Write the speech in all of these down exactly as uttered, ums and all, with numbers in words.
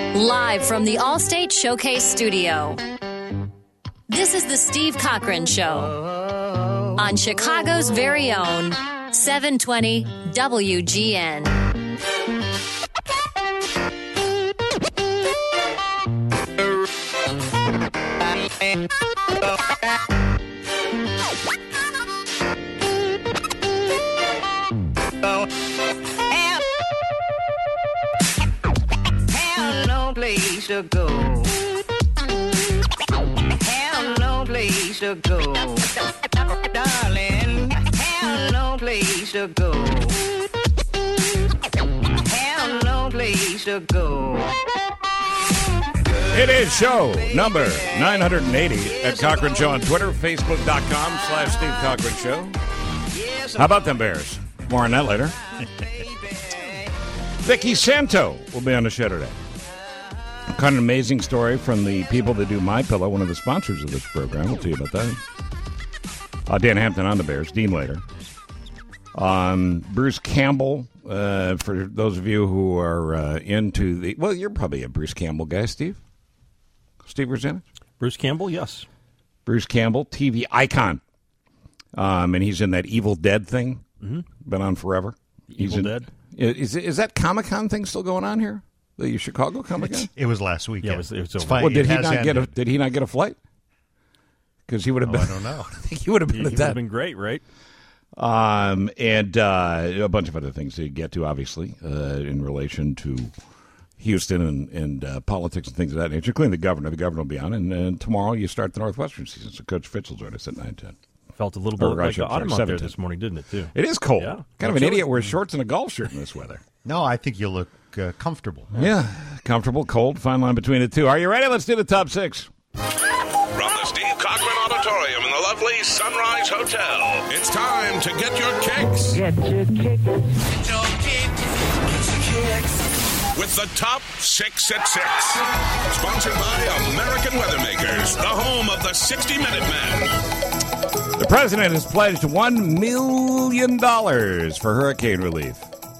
Live from the Allstate Showcase Studio. This is the Steve Cochran Show on Chicago's very own seven twenty W G N. Have no place to go. Have no place to go. Darling, have no place to go. Have no place to go. It is show number nine hundred eighty at Cochran Show on Twitter, Facebook.com slash Steve Cochran Show. How about them Bears? More on that later. Vicky Santo will be on the show today. Kind of an amazing story from the people that do MyPillow, one of the sponsors of this program. We'll tell you about that. Uh, Dan Hampton on the Bears, Dean later. Um, Bruce Campbell, uh, for those of you who are uh, into the... Well, you're probably a Bruce Campbell guy, Steve. Steve Rosanna? Bruce Campbell, yes. Bruce Campbell, T V icon. Um, and he's in that Evil Dead thing. Mm-hmm. Been on forever. He's Evil in, Dead? Is, is that Comic-Con thing still going on here? The Chicago Comic-Con? It was last week. Yeah, yeah. it was, it was It's over. fine. Well, did It he has not get a ended. Did he not get a flight? Because he would have Oh, been. I don't know. I think he would have been He at would that. have been great, right? Um, and uh, a bunch of other things to get to, obviously, uh, in relation to Houston and, and uh, politics and things of that nature, including the governor. The governor will be on, and, and tomorrow you start the Northwestern season. So Coach Fitz will join us at nine ten. Felt a little bit Or, like actually, the autumn sorry, out there seventeen. this morning, didn't it, too? It is cold. Yeah. Kind Well, of an chilly. idiot wears shorts and a golf shirt in this weather. No, I think you look uh, comfortable. Yeah, comfortable, cold, fine line between the two. Are you ready? Let's do the top six. From the Steve Cochran Auditorium in the lovely Sunrise Hotel, it's time to get your kicks. Get your kick. Get your kicks. With the top six at six. Sponsored by American Weathermakers, the home of the sixty minute men. The president has pledged one million dollars for hurricane relief.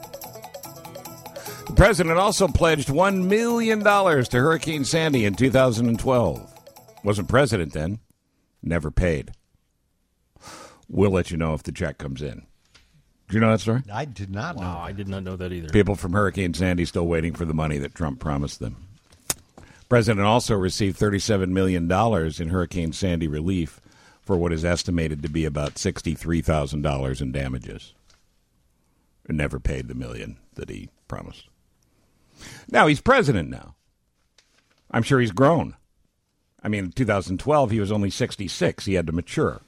The president also pledged one million dollars to Hurricane Sandy in two thousand twelve. Wasn't president then. Never paid. We'll let you know if the check comes in. Do you know that story? I did not know. Wow, I did not know that either. People from Hurricane Sandy still waiting for the money that Trump promised them. President also received thirty-seven million dollars in Hurricane Sandy relief for what is estimated to be about sixty-three thousand dollars in damages. And never paid the million that he promised. Now, he's president now. I'm sure he's grown. I mean, in two thousand twelve, he was only sixty-six. He had to mature.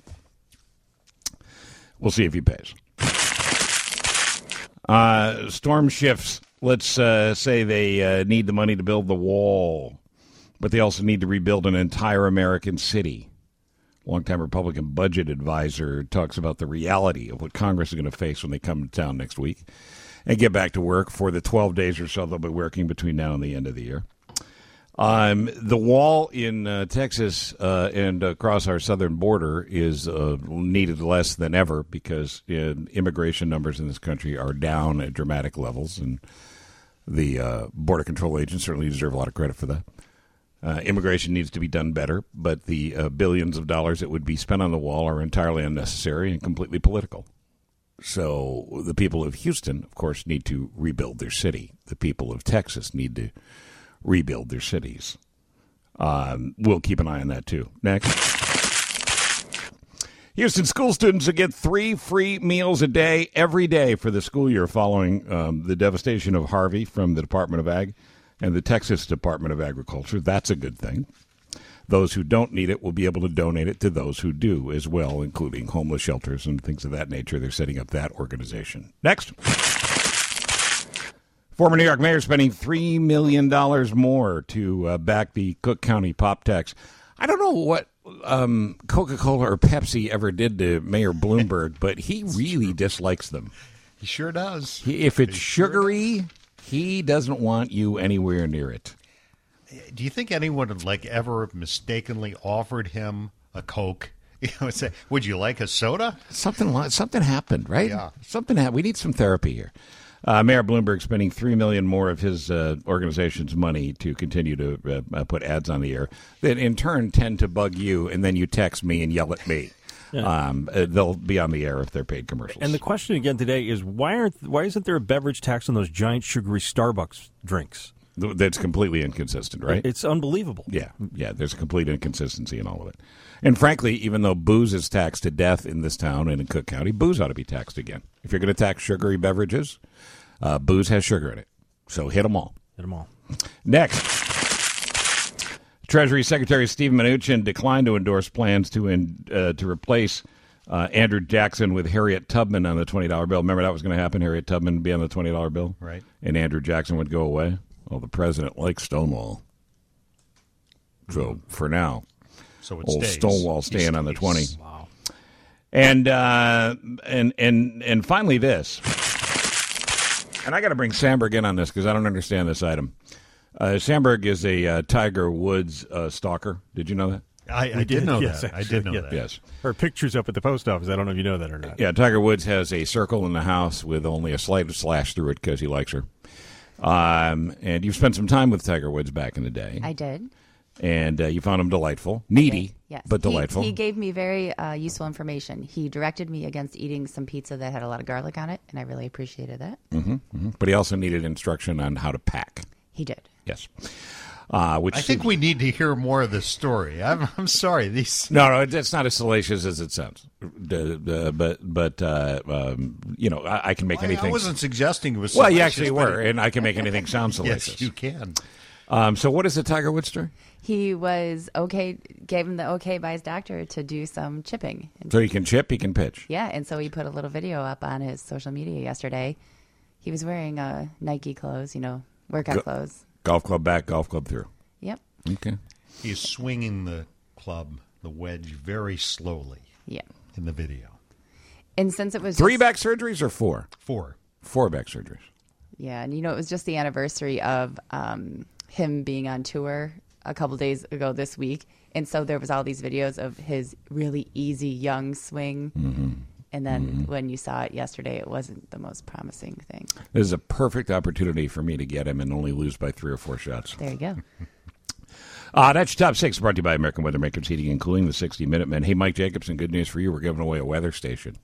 We'll see if he pays. Uh, storm shifts. Let's uh, say they uh, need the money to build the wall, but they also need to rebuild an entire American city. Longtime Republican budget advisor talks about the reality of what Congress is going to face when they come to town next week and get back to work for the twelve days or so they'll be working between now and the end of the year. Um, the wall in uh, Texas uh, and across our southern border is uh, needed less than ever because uh, immigration numbers in this country are down at dramatic levels, and the uh, Border Control agents certainly deserve a lot of credit for that. Uh, immigration needs to be done better, but the uh, billions of dollars that would be spent on the wall are entirely unnecessary and completely political. So the people of Houston, of course, need to rebuild their city. The people of Texas need to rebuild their cities. Um, we'll keep an eye on that, too. Next. Houston school students will get three free meals a day every day for the school year following um, the devastation of Harvey from the Department of Ag and the Texas Department of Agriculture. That's a good thing. Those who don't need it will be able to donate it to those who do as well, including homeless shelters and things of that nature. They're setting up that organization. Next. Former New York mayor spending three million dollars more to uh, back the Cook County pop tax. I don't know what um, Coca-Cola or Pepsi ever did to Mayor Bloomberg, but he really dislikes them. He sure does. He, if it's He sure sugary, does. He doesn't want you anywhere near it. Do you think anyone would like ever mistakenly offered him a Coke? You know, say, would you like a soda? Something something happened, right? Yeah. Something happened. We need some therapy here. Uh, Mayor Bloomberg spending three million dollars more of his uh, organization's money to continue to uh, put ads on the air that in turn tend to bug you, and then you text me and yell at me. Yeah. Um, uh, they'll be on the air if they're paid commercials. And the question again today is why aren't why isn't there a beverage tax on those giant sugary Starbucks drinks? That's completely inconsistent, right? It's unbelievable. Yeah, yeah. There's a complete inconsistency in all of it. And frankly, even though booze is taxed to death in this town and in Cook County, booze ought to be taxed again. If you're going to tax sugary beverages, uh, booze has sugar in it. So hit them all. Hit them all. Next, Treasury Secretary Steve Mnuchin declined to endorse plans to in, uh, to replace uh, Andrew Jackson with Harriet Tubman on the twenty dollar bill. Remember that was going to happen? Harriet Tubman would be on the twenty dollar bill? Right. And Andrew Jackson would go away? Well, the president likes Stonewall. So for now, so it old stays. Stonewall staying on the twenty. Wow. And uh, and and and finally this. And I got to bring Sandberg in on this because I don't understand this item. Uh, Sandberg is a uh, Tiger Woods uh, stalker. Did you know that? I, I did, did, know yes, that. actually, I did know yeah. that. Yes. Her picture's up at the post office. I don't know if you know that or not. Yeah, Tiger Woods has a circle in the house with only a slight slash through it because he likes her. Um, and you've spent some time with Tiger Woods back in the day. I did. And uh, you found him delightful. Needy, yes. but He- delightful. He, gave me very uh, useful information. He directed me against eating some pizza that had a lot of garlic on it, and I really appreciated that. Mm-hmm, mm-hmm. But he also needed instruction on how to pack. He did. Yes. Uh, which I think we need to hear more of this story. I'm, I'm sorry. These No, no, it- it's not as salacious as it sounds. Uh, uh, but, but uh, um, you know, I, I can make I, anything. I wasn't suggesting it was. Well, you salacious, actually but were, it- and I can make anything sound salacious. Yes, you can. Um, so what is the Tiger Woods story? He was okay, gave him the okay by his doctor to do some chipping. And So he can chip, he can pitch. yeah, and so he put a little video up on his social media yesterday. He was wearing uh, Nike clothes, you know, workout Go- clothes. Golf club back, golf club through. Yep. Okay. He's swinging the club, the wedge, very slowly Yeah. in the video. And since it was Three just- back surgeries or four? Four. Four back surgeries. Yeah, and you know, it was just the anniversary of um, him being on tour a couple days ago this week. And so there was all these videos of his really easy young swing. Mm-hmm. And then mm-hmm. when you saw it yesterday, it wasn't the most promising thing. This is a perfect opportunity for me to get him and only lose by three or four shots. There you go. Uh, that's your top six, brought to you by American Weather Makers Heating and Cooling, the sixty minute men. Hey, Mike Jacobson, good news for you. We're giving away a weather station.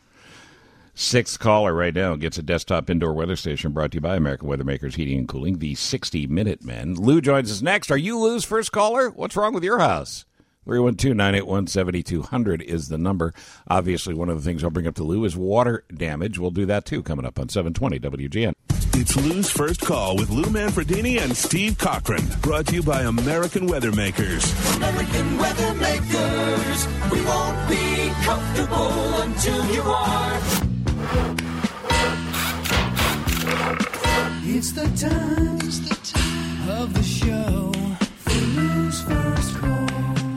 Sixth caller right now gets a desktop indoor weather station brought to you by American Weather Makers Heating and Cooling, the sixty minute men. Lou joins us next. Are you Lou's first caller? What's wrong with your house? three one two, nine eight one, seven two zero zero is the number. Obviously, one of the things I'll bring up to Lou is water damage. We'll do that, too, coming up on seven twenty W G N. It's Lou's First Call with Lou Manfredini and Steve Cochran. Brought to you by American Weather Makers. American Weather Makers. We won't be comfortable until you are. It's the time, it's the time of the show for Lou's First Call.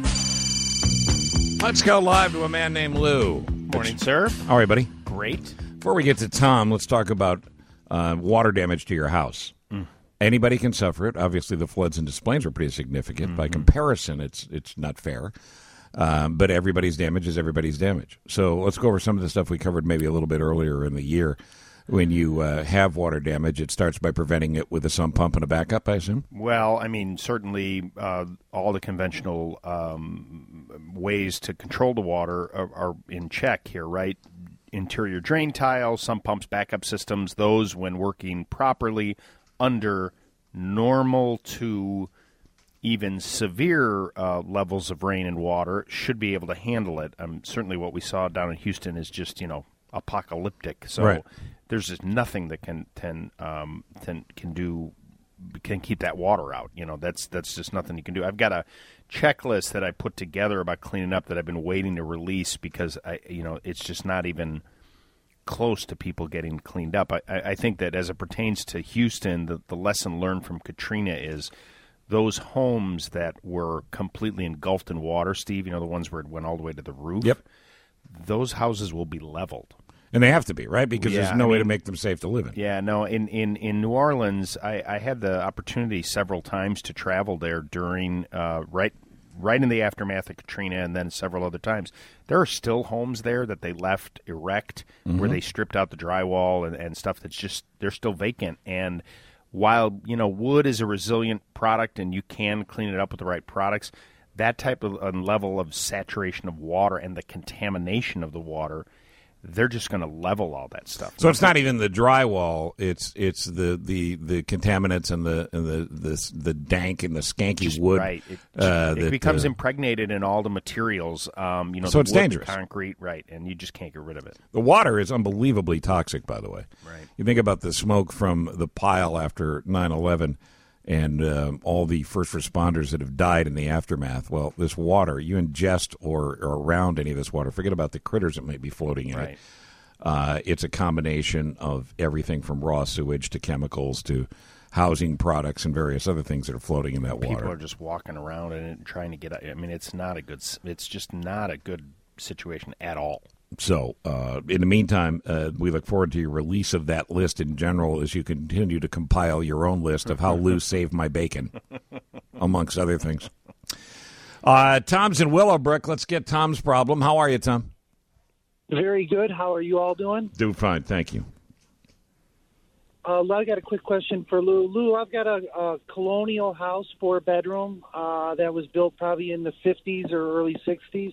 Let's go live to a man named Lou. Morning, sir. All right, buddy. Great. Before we get to Tom, let's talk about uh, water damage to your house. Mm. Anybody can suffer it. Obviously, the floods in Des Plaines were pretty significant. Mm-hmm. By comparison, it's it's not fair. Um, but everybody's damage is everybody's damage. So let's go over some of the stuff we covered maybe a little bit earlier in the year. When you uh, have water damage, it starts by preventing it with a sump pump and a backup, I assume? Well, I mean, certainly uh, all the conventional um, ways to control the water are, are in check here, right? Interior drain tiles, sump pumps, backup systems, those, when working properly under normal to even severe uh, levels of rain and water, should be able to handle it. Um, certainly what we saw down in Houston is just, you know, apocalyptic. So right. There's just nothing that can can um, can can do can keep that water out. You know, that's that's just nothing you can do. I've got a checklist that I put together about cleaning up that I've been waiting to release because I, you know, it's just not even close to people getting cleaned up. I, I think that as it pertains to Houston, the, the lesson learned from Katrina is those homes that were completely engulfed in water, Steve, you know, the ones where it went all the way to the roof. Yep. Those houses will be leveled. And they have to be, right? Because Yeah, there's no I way mean- to make them safe to live in. Yeah, no, in, in, in New Orleans, I, I had the opportunity several times to travel there during uh, right right in the aftermath of Katrina and then several other times. There are still homes there that they left erect Mm-hmm. where they stripped out the drywall and, and stuff that's just, they're still vacant. And while, you know, wood is a resilient product and you can clean it up with the right products, that type of uh, level of saturation of water and the contamination of the water, they're just going to level all that stuff. So it's not even the drywall; it's it's the, the, the contaminants and the and the, the the dank and the skanky Just, wood. right. It, uh, it that, becomes uh, impregnated in all the materials. Um, you know, So the it's wood, the dangerous. concrete, right? And you just can't get rid of it. The water is unbelievably toxic, by the way. Right. You think about the smoke from the pile after nine eleven and um, all the first responders that have died in the aftermath. Well, this water, you ingest or, or around any of this water, forget about the critters that might be floating in Right. it. Uh, it's a combination of everything from raw sewage to chemicals to housing products and various other things that are floating in that People water. are just walking around and trying to get out. I mean, it's not a good. It's just not a good situation at all. So, uh, in the meantime, uh, we look forward to your release of that list in general as you continue to compile your own list of how Lou saved my bacon, amongst other things. Uh, Tom's in Willowbrook. Let's get Tom's problem. How are you, Tom? Very good. How are you all doing? Do fine, thank you. Uh, I got a quick question for Lou. Lou, I've got a, a colonial house, four bedroom, uh, that was built probably in the fifties or early sixties.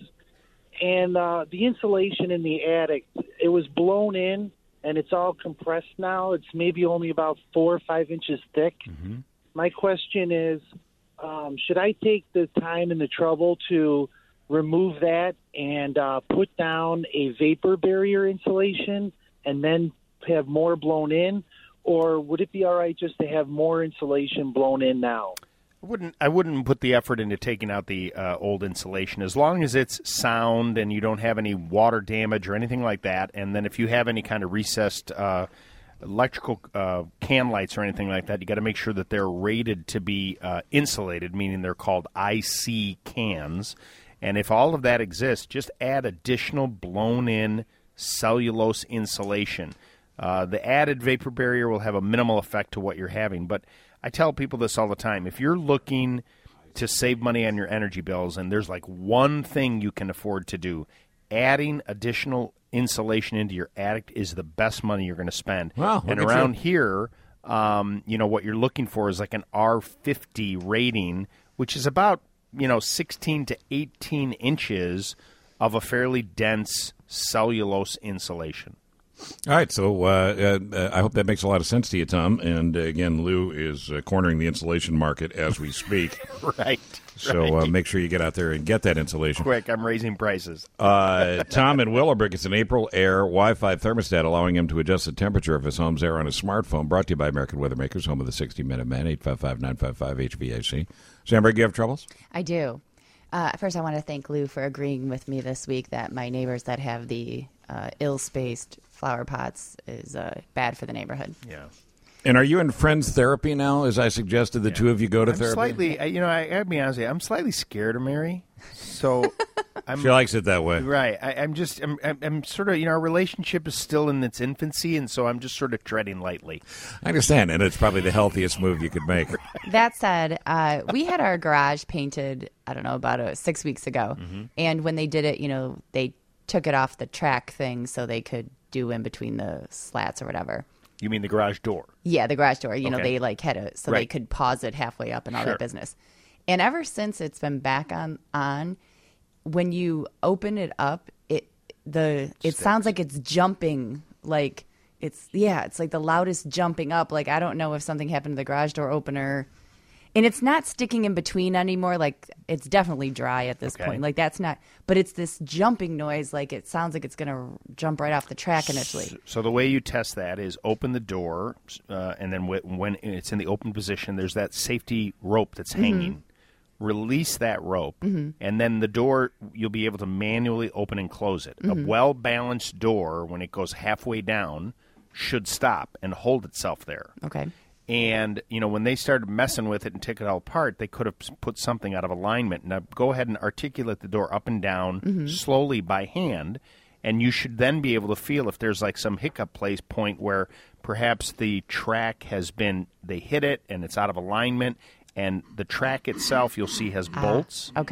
And uh, the insulation in the attic, it was blown in, and it's all compressed now. It's maybe only about four or five inches thick. Mm-hmm. My question is, um, should I take the time and the trouble to remove that and uh, put down a vapor barrier insulation and then have more blown in? Or would it be all right just to have more insulation blown in now? I wouldn't. I wouldn't put the effort into taking out the uh, old insulation as long as it's sound and you don't have any water damage or anything like that. And then if you have any kind of recessed uh, electrical uh, can lights or anything like that, you got to make sure that they're rated to be uh, insulated, meaning they're called I C cans. And if all of that exists, just add additional blown-in cellulose insulation. Uh, the added vapor barrier will have a minimal effect to what you're having. But I tell people this all the time. If you're looking to save money on your energy bills and there's like one thing you can afford to do, adding additional insulation into your attic is the best money you're going to spend. Wow, and look at around you. here, um, you know, what you're looking for is like an R fifty rating, which is about, you know, sixteen to eighteen inches of a fairly dense cellulose insulation. All right, so uh, uh, I hope that makes a lot of sense to you, Tom. And uh, again, Lou is uh, cornering the insulation market as we speak. Right. So right. uh, make sure you get out there and get that insulation. Quick, I'm raising prices. Uh, Tom in Willowbrook, it's an April Air Wi-Fi thermostat allowing him to adjust the temperature of his home's air on his smartphone. Brought to you by American Weather Makers, home of the sixty minute Man, eight five five, nine five five, H V A C. Sandberg, you have troubles? I do. Uh, first, I want to thank Lou for agreeing with me this week that my neighbors that have the uh, ill-spaced flower pots is uh, bad for the neighborhood. Yeah. And are you in friends therapy now, as I suggested the yeah. two of you go to I'm therapy? Slightly, you know, I gotta be honest with you, I'm slightly scared of Mary. So I'm, she likes it that way. Right. I, I'm just, I'm, I'm, I'm sort of, you know, our relationship is still in its infancy, and so I'm just sort of treading lightly. I understand, and it's probably the healthiest move you could make. That said, uh, we had our garage painted, I don't know, about uh, six weeks ago. Mm-hmm. And when they did it, you know, they took it off the track thing so they could do in between the slats or whatever. You mean the garage door? Yeah, the garage door. You okay. know, they like had it so right. they could pause it halfway up and all sure. that business. And ever since it's been back on, on when you open it up, it the it Sticks. sounds like it's jumping. Like it's yeah, it's like the loudest jumping up. Like I don't know if something happened to the garage door opener. And it's not sticking in between anymore. Like, it's definitely dry at this okay. point. Like, that's not... But it's this jumping noise. Like, it sounds like it's going to jump right off the track initially. So, so the way you test that is open the door, uh, and then w- when it's in the open position, there's that safety rope that's hanging. Mm-hmm. Release that rope, mm-hmm. and then the door, you'll be able to manually open and close it. Mm-hmm. A well-balanced door, when it goes halfway down, should stop and hold itself there. Okay. And, you know, when they started messing with it and took it all apart, they could have put something out of alignment. Now, go ahead and articulate the door up and down mm-hmm. slowly by hand, and you should then be able to feel if there's like some hiccup place point where perhaps the track has been, they hit it and it's out of alignment, and the track itself you'll see has bolts. Uh, okay.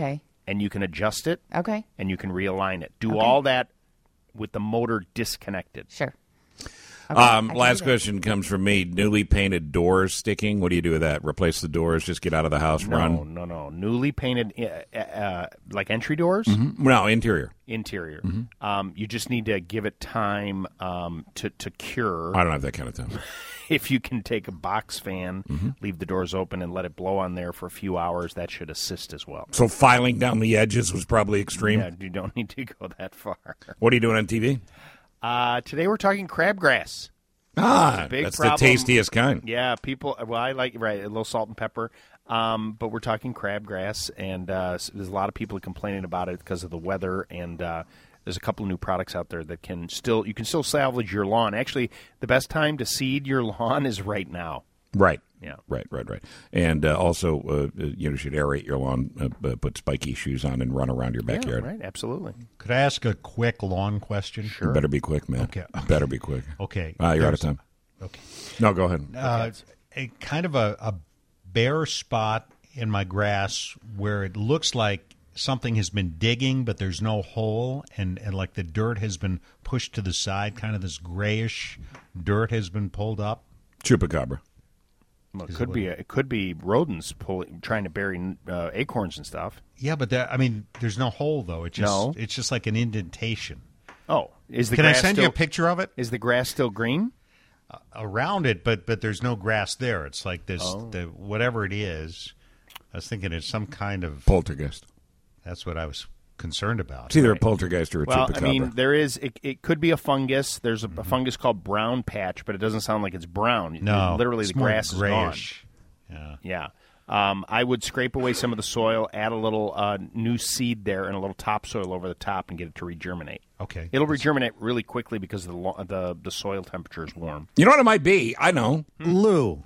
and you can adjust it. Okay. And you can realign it. Do Okay. all that with the motor disconnected. Sure. Okay, um, last question comes from me. Newly painted doors sticking. What do you do with that? Replace the doors? Just get out of the house? No, run? no, no. Newly painted, uh, uh, like entry doors? Mm-hmm. No, interior. Interior. Mm-hmm. Um, you just need to give it time um, to, to cure. I don't have that kind of time. If you can take a box fan, mm-hmm. leave the doors open, and let it blow on there for a few hours, that should assist as well. So filing down the edges was probably extreme? Yeah, you don't need to go that far. What are you doing on T V? Uh, today we're talking crabgrass. Ah, big that's problem. the tastiest kind. Yeah, people. Well, I like right a little salt and pepper, um, but we're talking crabgrass, and uh, there's a lot of people complaining about it because of the weather. And uh, there's a couple of new products out there that can still you can still salvage your lawn. Actually, the best time to seed your lawn is right now. Right. Yeah. Right. Right. Right. And uh, also, uh, you know, you should aerate your lawn, uh, put spiky shoes on, and run around your backyard. Yeah, right. Absolutely. Could I ask a quick lawn question? Sure. Better be quick, man. Okay. Better be quick. Okay. Ah, you're There's- out of time. Okay. No, go ahead. Uh, a kind of a, a bare spot in my grass where it looks like something has been digging, but there's no hole, and, and like the dirt has been pushed to the side. Kind of this grayish dirt has been pulled up. Chupacabra. Well, it could be it could be rodents pulling, trying to bury uh, acorns and stuff. Yeah, but that, I mean, there's no hole though. It just No. it's just like an indentation. Oh, is the Can I grass send still, you a picture of it? Is the grass still green? Uh, around it, but but there's no grass there. It's like this, Oh. the, whatever it is. I was thinking it's some kind of poltergeist. That's what I was concerned about. It's either a poltergeist or a Well, chupacabra. I mean, there is. It, it could be a fungus. There's a, a fungus called brown patch, but it doesn't sound like it's brown. No, literally it's the more grass grayish. is gone. Yeah. Yeah. Um, I would scrape away some of the soil, add a little uh, new seed there, and a little topsoil over the top, and get it to regerminate. Okay. It'll regerminate really quickly because the lo- the the soil temperature is warm. You know what it might be? I know. Lou,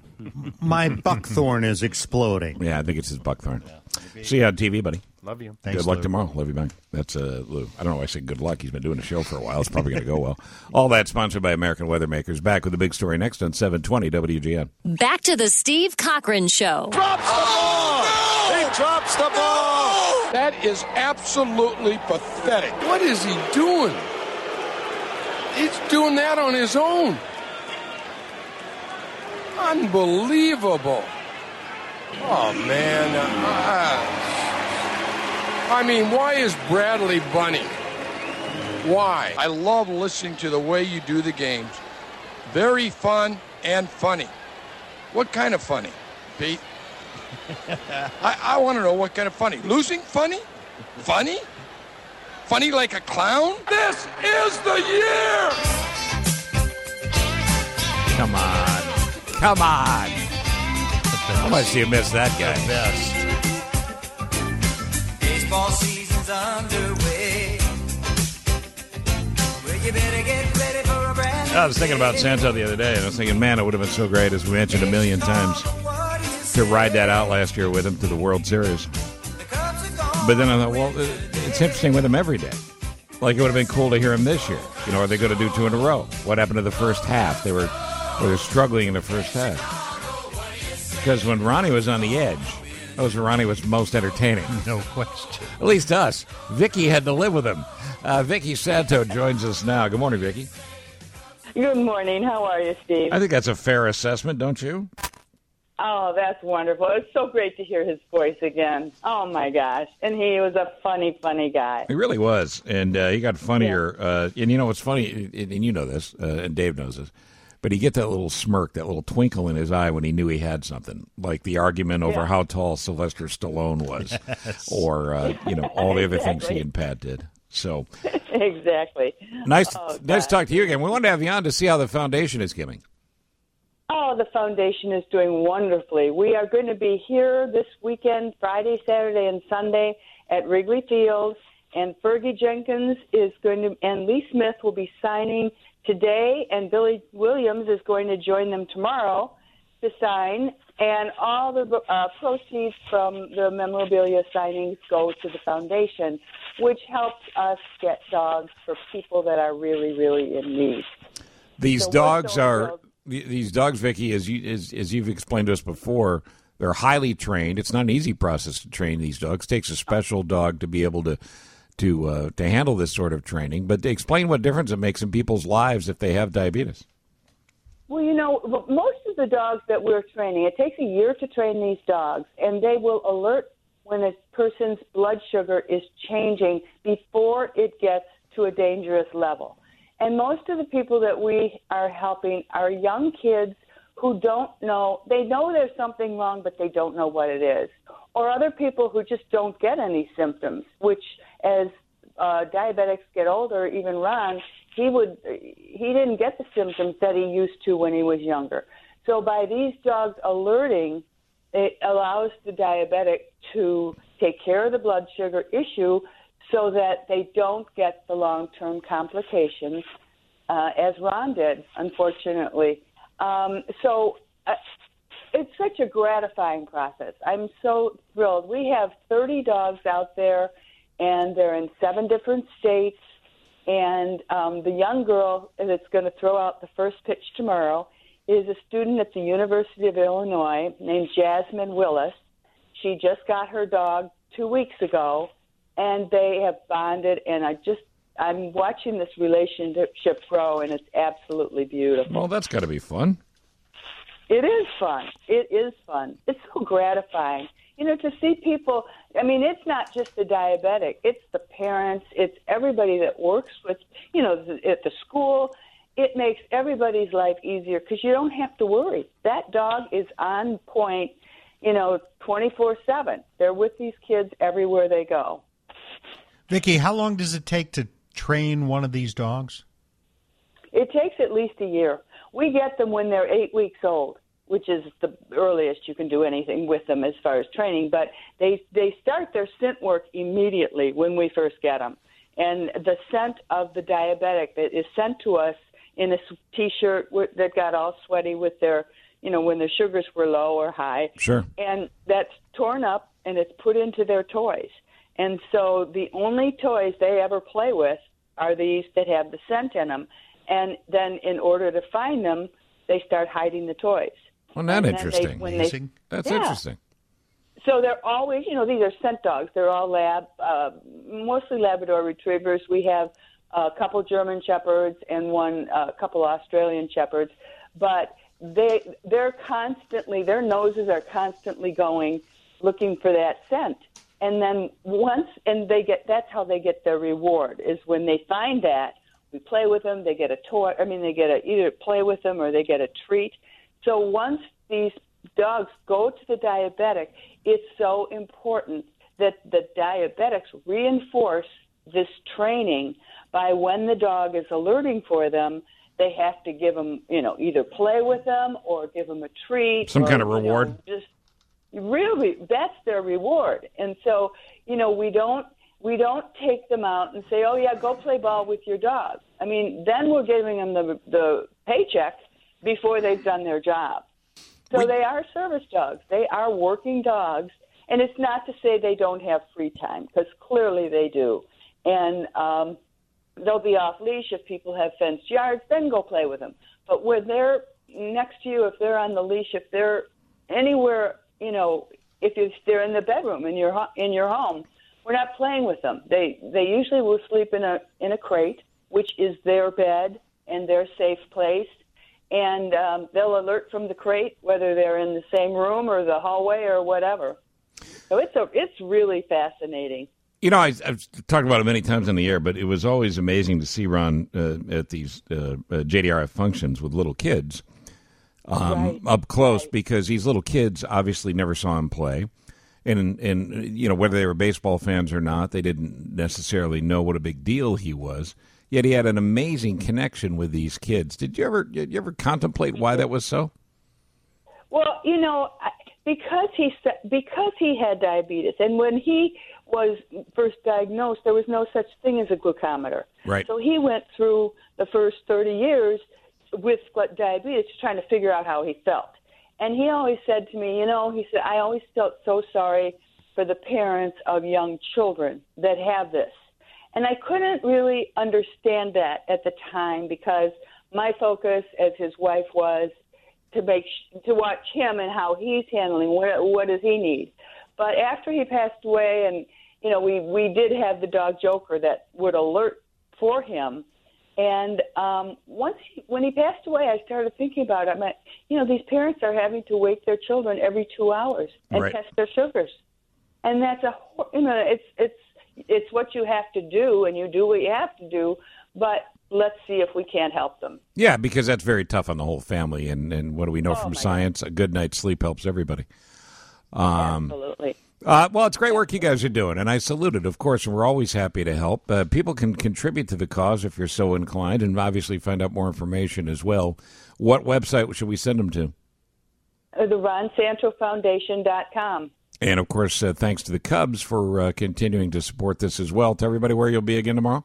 my buckthorn is exploding. Yeah, I think it's his buckthorn. See you on T V, buddy. Love you. Thanks, good luck Lou. tomorrow. Love you back. That's uh, Lou. I don't know why I say good luck. He's been doing the show for a while. It's probably going to go well. All that sponsored by American Weathermakers. Back with the big story next on seven twenty W G N. Back to the Steve Cochran Show. Drops the ball! He drops the ball! That is absolutely pathetic. What is he doing? He's doing that on his own. Unbelievable. Oh, man. Uh, I mean, why is Bradley Bunny? Why? I love listening to the way you do the games. Very fun and funny. What kind of funny, Pete? I, I want to know what kind of funny. Losing funny? Funny? Funny like a clown? This is the year! Come on. Come on. How much do you miss that guy? Baseball season's underway. Well, you better get ready for a brand I was thinking about Santo the other day, and I was thinking, man, it would have been so great, as we mentioned a million times, to ride that out last year with him to the World Series. But then I thought, well, it's interesting with him every day. Like, it would have been cool to hear him this year. You know, are they going to do two in a row? What happened to the first half? They were, they were struggling in the first half. Because when Ronnie was on the edge, that was when Ronnie was most entertaining. No question. At least us. Vicky had to live with him. Uh, Vicky Santo joins us now. Good morning, Vicky. Good morning. How are you, Steve? I think that's a fair assessment, don't you? Oh, that's wonderful. It's so great to hear his voice again. Oh, my gosh. And he was a funny, funny guy. He really was. And uh, he got funnier. Yeah. Uh, and you know what's funny, and you know this, uh, and Dave knows this, but he get that little smirk, that little twinkle in his eye when he knew he had something, like the argument over Yeah. how tall Sylvester Stallone was, Yes. or uh, you know all the other things Exactly. he and Pat did. So Exactly. nice, Oh, nice to God. talk to you again. We wanted to have you on to see how the foundation is giving. Oh, the foundation is doing wonderfully. We are going to be here this weekend, Friday, Saturday, and Sunday at Wrigley Field. And Fergie Jenkins is going to, and Lee Smith will be signing today, and Billy Williams is going to join them tomorrow to sign. And all the uh, proceeds from the memorabilia signings go to the foundation, which helps us get dogs for people that are really, really in need. These So we're dogs so are thrilled. th- these dogs, Vicky, as you as, as you've explained to us before. They're highly trained. It's not an easy process to train these dogs. It takes a special dog to be able to to uh, to handle this sort of training. But explain what difference it makes in people's lives if they have diabetes. Well, you know, most of the dogs that we're training, it takes a year to train these dogs, and they will alert when a person's blood sugar is changing before it gets to a dangerous level. And most of the people that we are helping are young kids who don't know, they know there's something wrong, but they don't know what it is. Or other people who just don't get any symptoms, which as uh, diabetics get older, even Ron, he would, he didn't get the symptoms that he used to when he was younger. So by these dogs alerting, it allows the diabetic to take care of the blood sugar issue so that they don't get the long-term complications, uh, as Ron did, unfortunately. Um, so uh, it's such a gratifying process. I'm so thrilled. We have thirty dogs out there, and they're in seven different states. And um, the young girl that's going to throw out the first pitch tomorrow is a student at the University of Illinois named Jasmine Willis. She just got her dog two weeks ago, and they have bonded, and I just I'm watching this relationship grow, and it's absolutely beautiful. Well, that's got to be fun. It is fun. It is fun. It's so gratifying. You know, to see people, I mean, it's not just the diabetic. It's the parents. It's everybody that works with, you know, at the school. It makes everybody's life easier because you don't have to worry. That dog is on point, you know, twenty-four seven. They're with these kids everywhere they go. Vicki, how long does it take to train one of these dogs? It takes at least a year. We get them when they're eight weeks old, which is the earliest you can do anything with them as far as training. But they they start their scent work immediately when we first get them. And the scent of the diabetic that is sent to us in a T-shirt that got all sweaty with their, you know, when their sugars were low or high. Sure. And that's torn up and it's put into their toys. And so the only toys they ever play with are these that have the scent in them. And then in order to find them, they start hiding the toys. Well, not And then interesting. They, when they, That's yeah. interesting. So they're always, you know, these are scent dogs. They're all lab, uh, mostly Labrador Retrievers. We have a couple German Shepherds and one, a uh, couple Australian Shepherds. But they, they're constantly, their noses are constantly going, looking for that scent. And then once, and they get, that's how they get their reward, is when they find that, we play with them, they get a toy, I mean, they get a, either play with them or they get a treat. So once these dogs go to the diabetic, it's so important that the diabetics reinforce this training by when the dog is alerting for them, they have to give them, you know, either play with them or give them a treat. Some or, kind of you know, reward. just really, that's their reward. And so, you know, we don't, we don't take them out and say, oh, yeah, go play ball with your dog. I mean, then we're giving them the, the paycheck before they've done their job. So they are service dogs. They are working dogs. And it's not to say they don't have free time, because clearly they do. And um, they'll be off leash if people have fenced yards, then go play with them. But when they're next to you, if they're on the leash, if they're anywhere, you know, if they're in the bedroom in your in your home, we're not playing with them. They they usually will sleep in a in a crate, which is their bed and their safe place. And um, they'll alert from the crate, whether they're in the same room or the hallway or whatever. So it's a, it's really fascinating. You know, I, I've talked about it many times on the air, but it was always amazing to see Ron uh, at these uh, uh, J D R F functions with little kids um, Right. up close, because these little kids obviously never saw him play. And, and, you know, whether they were baseball fans or not, they didn't necessarily know what a big deal he was. Yet he had an amazing connection with these kids. Did you ever did you ever contemplate why that was so? Well, you know, I- because he sa- because he had diabetes, and when he was first diagnosed, there was no such thing as a glucometer. Right. So he went through the first thirty years with diabetes, trying to figure out how he felt. And he always said to me, you know, he said, I always felt so sorry for the parents of young children that have this. And I couldn't really understand that at the time, because my focus, as his wife was, to make to watch him and how he's handling what what does he need. But after he passed away, and you know, we we did have the dog Joker that would alert for him. And um, once he, when he passed away, I started thinking about it. I mean, you know, these parents are having to wake their children every two hours and Right. test their sugars, and that's a hor- you know, it's it's it's what you have to do, and you do what you have to do. But let's see if we can't help them. Yeah, because that's very tough on the whole family. And, and what do we know Oh, from my science? A good night's sleep helps everybody. Um, Absolutely. Uh, well, it's great work you guys are doing, and I salute it, of course, and we're always happy to help. Uh, people can contribute to the cause if you're so inclined, and obviously find out more information as well. What website should we send them to? Uh, the Ron Santo Foundation dot com. And, of course, uh, thanks to the Cubs for uh, continuing to support this as well. Tell everybody where you'll be again tomorrow.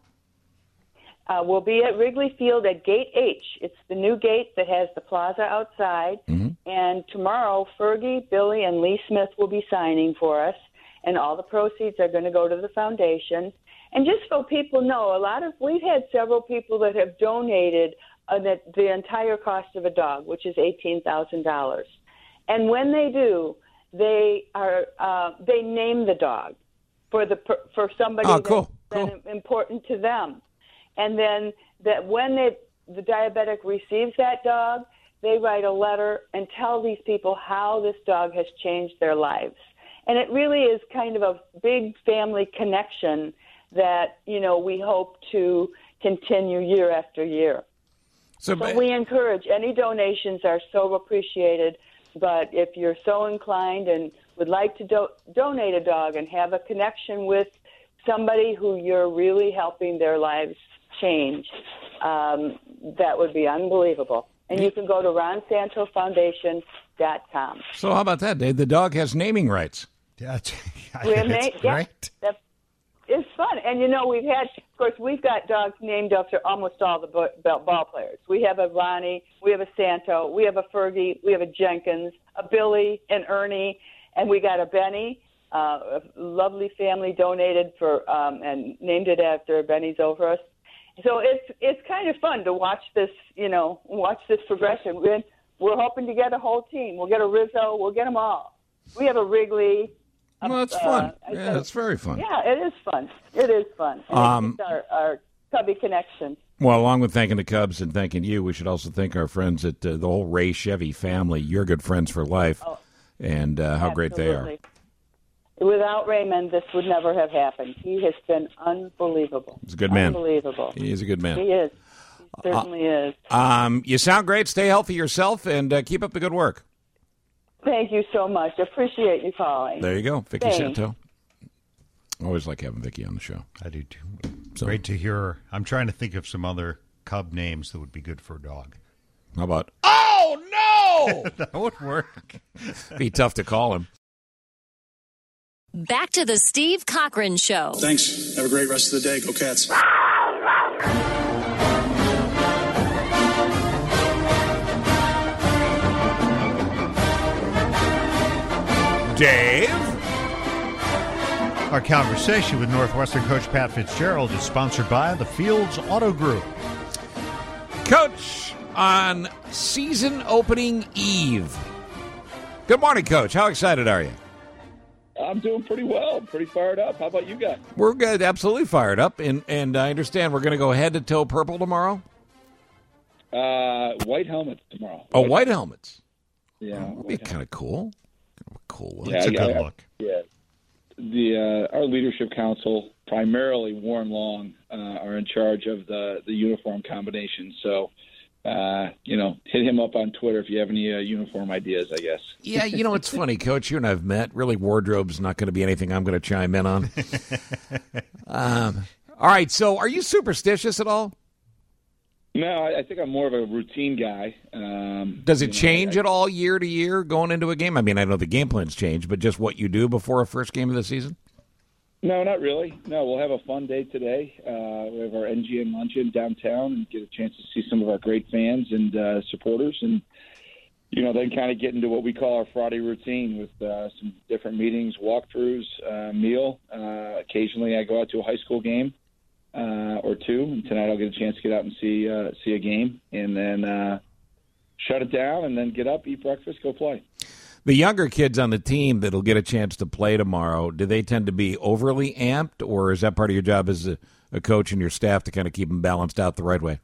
Uh, we'll be at Wrigley Field at Gate H. It's the new gate that has the plaza outside. Mm-hmm. And tomorrow, Fergie, Billy, and Lee Smith will be signing for us. And all the proceeds are going to go to the foundation. And just so people know, a lot of we've had several people that have donated uh, the, the entire cost of a dog, which is eighteen thousand dollars. And when they do, they are uh, they name the dog for the for somebody Oh, cool. that's Cool. important to them. And then that when they, the diabetic receives that dog, they write a letter and tell these people how this dog has changed their lives. And it really is kind of a big family connection that, you know, we hope to continue year after year. So, So we encourage, any donations are so appreciated, but if you're so inclined and would like to do- donate a dog and have a connection with somebody who you're really helping their lives change, um, that would be unbelievable. And you can go to Ron Santo Foundation dot com. So how about that, Dave? The dog has naming rights. That's, We have that's na- yeah, great. that- it's fun. And, you know, we've had, of course, we've got dogs named after almost all the bo- ball players. We have a Ronnie, we have a Santo, we have a Fergie, we have a Jenkins, a Billy, and Ernie, and we got a Benny. Uh, a lovely family donated for um, and named it after Benny's over us. So it's it's kind of fun to watch this, you know, watch this progression. We're, we're hoping to get a whole team. We'll get a Rizzo. We'll get them all. We have a Wrigley. a- Well, that's fun. uh, Yeah, that's very fun. Yeah, it is fun. It is fun. And Um, it's our, our Cubby connection. Well, along with thanking the Cubs and thanking you, we should also thank our friends at uh, the whole Ray Chevy family. You're good friends for life, Oh, and uh, how great they are. absolutely. Without Raymond, this would never have happened. He has been unbelievable. He's a good man. Unbelievable. He's a good man. He is. He certainly is. Um, you sound great. Stay healthy yourself, and uh, keep up the good work. Thank you so much. Appreciate you calling. There you go, Vicky Thanks. Santo. Always like having Vicky on the show. I do too. So- Great to hear. I'm trying to think of some other Cub names that would be good for a dog. How about? Oh no! That would work. Be tough to call him. Back to the Steve Cochran Show. Thanks. Have a great rest of the day. Go Cats. Dave? Our conversation with Northwestern coach Pat Fitzgerald is sponsored by the Fields Auto Group. Coach, on season opening eve. Good morning, Coach. How excited are you? I'm doing pretty well. Pretty fired up. How about you guys? We're good, absolutely fired up, and and I understand we're going to go head to toe purple tomorrow. Uh, white helmets tomorrow. Oh, white helmets. Yeah. That'd be kind of cool. Kind of a cool look. Yeah, It's a I- good I- look. Yeah. The uh, our leadership council, primarily Warren Long, uh, are in charge of the the uniform combination. So, uh, you know, hit him up on Twitter if you have any uh, uniform ideas. I guess. Yeah, you know, it's funny, Coach. You and I've met. Really, wardrobe's not going to be anything I'm going to chime in on. um, all right, so are you superstitious at all? No, I, I think I'm more of a routine guy. Um, Does it you know, change I- at all year to year going into a game? I mean, I know the game plans change, but just what you do before a first game of the season? No, not really. No, we'll have a fun day today. Uh, we have our N G N luncheon downtown and get a chance to see some of our great fans and uh, supporters, and you know, then kind of get into what we call our Friday routine with uh, some different meetings, walkthroughs, uh, meal. Uh, occasionally, I go out to a high school game uh, or two, and tonight I'll get a chance to get out and see uh, see a game, and then uh, shut it down, and then get up, eat breakfast, go play. The younger kids on the team that'll get a chance to play tomorrow, do they tend to be overly amped, or is that part of your job as a, a coach and your staff to kind of keep them balanced out the right way?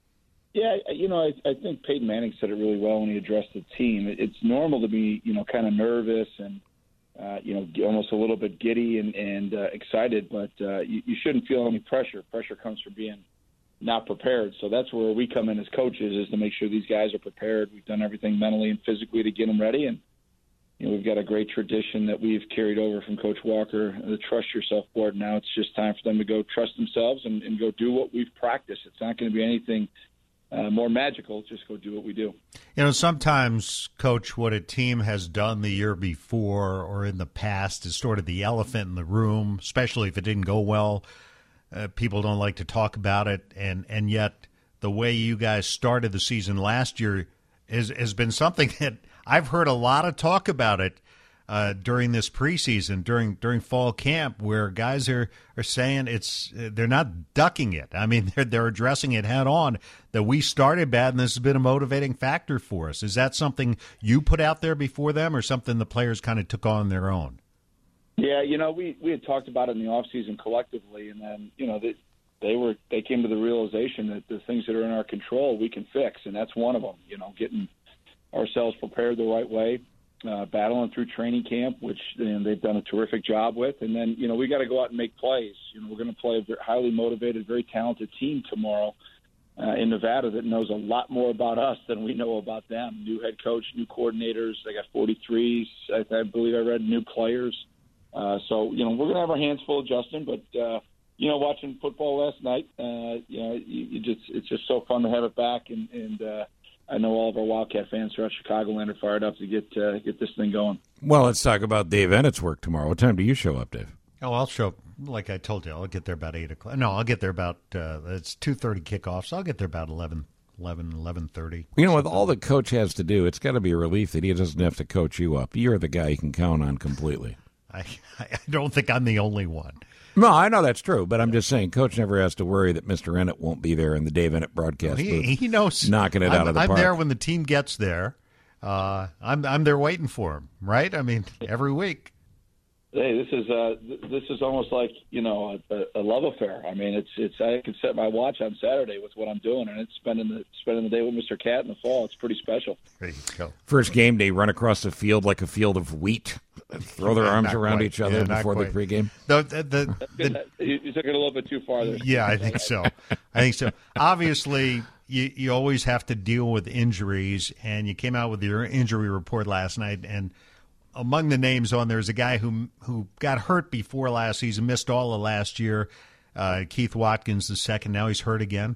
Yeah, you know, I, I think Peyton Manning said it really well when he addressed the team. It, it's normal to be, you know, kind of nervous and, uh, you know, almost a little bit giddy and, and uh, excited, but uh, you, you shouldn't feel any pressure. Pressure comes from being not prepared. So that's where we come in as coaches, is to make sure these guys are prepared. We've done everything mentally and physically to get them ready, and you know, we've got a great tradition that we've carried over from Coach Walker, the Trust Yourself board. Now it's just time for them to go trust themselves and, and go do what we've practiced. It's not going to be anything uh, more magical. Just go do what we do. You know, sometimes, Coach, what a team has done the year before or in the past is sort of the elephant in the room, especially if it didn't go well. Uh, people don't like to talk about it, and, and yet the way you guys started the season last year is, has been something that – I've heard a lot of talk about it uh, during this preseason, during during fall camp, where guys are, are saying it's they're not ducking it. I mean, they're they're addressing it head on. That we started bad, and this has been a motivating factor for us. Is that something you put out there before them, or something the players kind of took on their own? Yeah, you know, we, we had talked about it in the offseason collectively, and then you know they they were they came to the realization that the things that are in our control we can fix, and that's one of them. You know, getting ourselves prepared the right way, uh, battling through training camp, which you know, they've done a terrific job with. And then, you know, we got to go out and make plays. You know, we're going to play a very highly motivated, very talented team tomorrow uh, in Nevada that knows a lot more about us than we know about them. New head coach, new coordinators. They got forty-threes. I, I believe I read new players. Uh, so, you know, we're going to have our hands full, Justin, but, uh, you know, watching football last night, uh, you know, you, you just, it's just so fun to have it back. And, and, uh, I know all of our Wildcat fans throughout Chicagoland are fired up to get uh, get this thing going. Well, let's talk about Dave Ennett's work tomorrow. What time do you show up, Dave? Oh, I'll show up, like I told you, I'll get there about eight o'clock. No, I'll get there about, uh, it's two thirty kickoff, so I'll get there about eleven, eleven, eleven thirty. You know, with all the coach has to do, it's got to be a relief that he doesn't have to coach you up. You're the guy you can count on completely. I, I don't think I'm the only one. No, I know that's true, but I'm just saying, Coach never has to worry that Mister Ennett won't be there in the Dave Ennett broadcast he, booth. He knows, knocking it I'm, out of the I'm park. there when the team gets there. Uh, I'm I'm there waiting for him, right? I mean, every week. Hey, this is uh, this is almost like you know a, a love affair. I mean, it's it's I can set my watch on Saturday with what I'm doing, and it's spending the spending the day with Mister Cat in the fall. It's pretty special. There you go. First game day, run across the field like a field of wheat, throw their Yeah, arms not around quite. each other Yeah, not before the quite. pregame. The, the, the, the, You you took it a little bit too far there. Yeah, I think so. I think so. Obviously, you you always have to deal with injuries, and you came out with your injury report last night, and among the names on there is a guy who who got hurt before last season, missed all of last year. Uh, Keith Watkins the second. Now he's hurt again.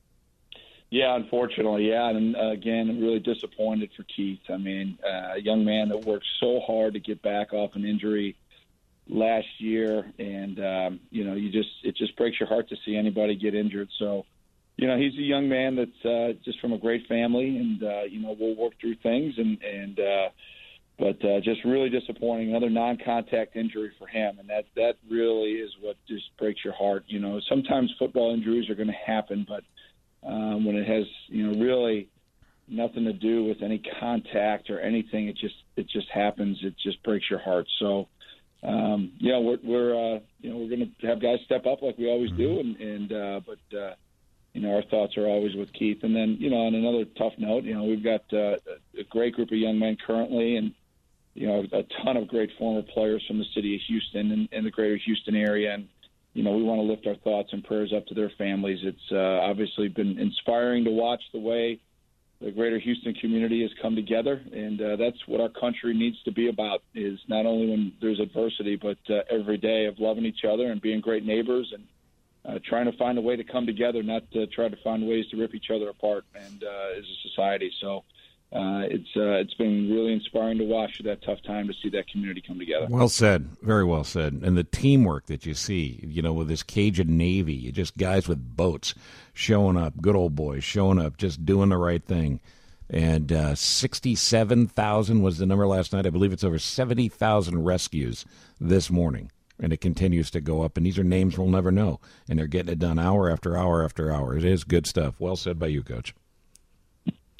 Yeah, unfortunately, yeah. And uh, again, I'm really disappointed for Keith. I mean, uh, a young man that worked so hard to get back off an injury last year, and um, you know, you just it just breaks your heart to see anybody get injured. So, you know, he's a young man that's uh, just from a great family, and uh, you know, we'll work through things, and and uh, but uh, just really disappointing. Another non-contact injury for him, and that that really is what just breaks your heart. You know, sometimes football injuries are going to happen, but um, when it has you know really nothing to do with any contact or anything, it just it just happens. It just breaks your heart. So. Um, you know, we're, we're uh, you know, we're going to have guys step up like we always do, and, and uh, but uh, you know, our thoughts are always with Keith. And then, you know, on another tough note, you know, we've got uh, a great group of young men currently, and you know, a ton of great former players from the city of Houston and, and the greater Houston area, and you know, we want to lift our thoughts and prayers up to their families. It's uh, obviously been inspiring to watch the way the greater Houston community has come together, and uh, that's what our country needs to be about, is not only when there's adversity, but uh, every day of loving each other and being great neighbors and uh, trying to find a way to come together, not to try to find ways to rip each other apart and uh, as a society. So uh, it's uh, it's been really inspiring to watch through that tough time to see that community come together. Well said. Very well said. And the teamwork that you see, you know, with this Cajun Navy, you just guys with boats showing up, good old boys showing up, just doing the right thing. And uh, sixty-seven thousand was the number last night. I believe it's over seventy thousand rescues this morning. And it continues to go up. And these are names we'll never know. And they're getting it done hour after hour after hour. It is good stuff. Well said by you, Coach.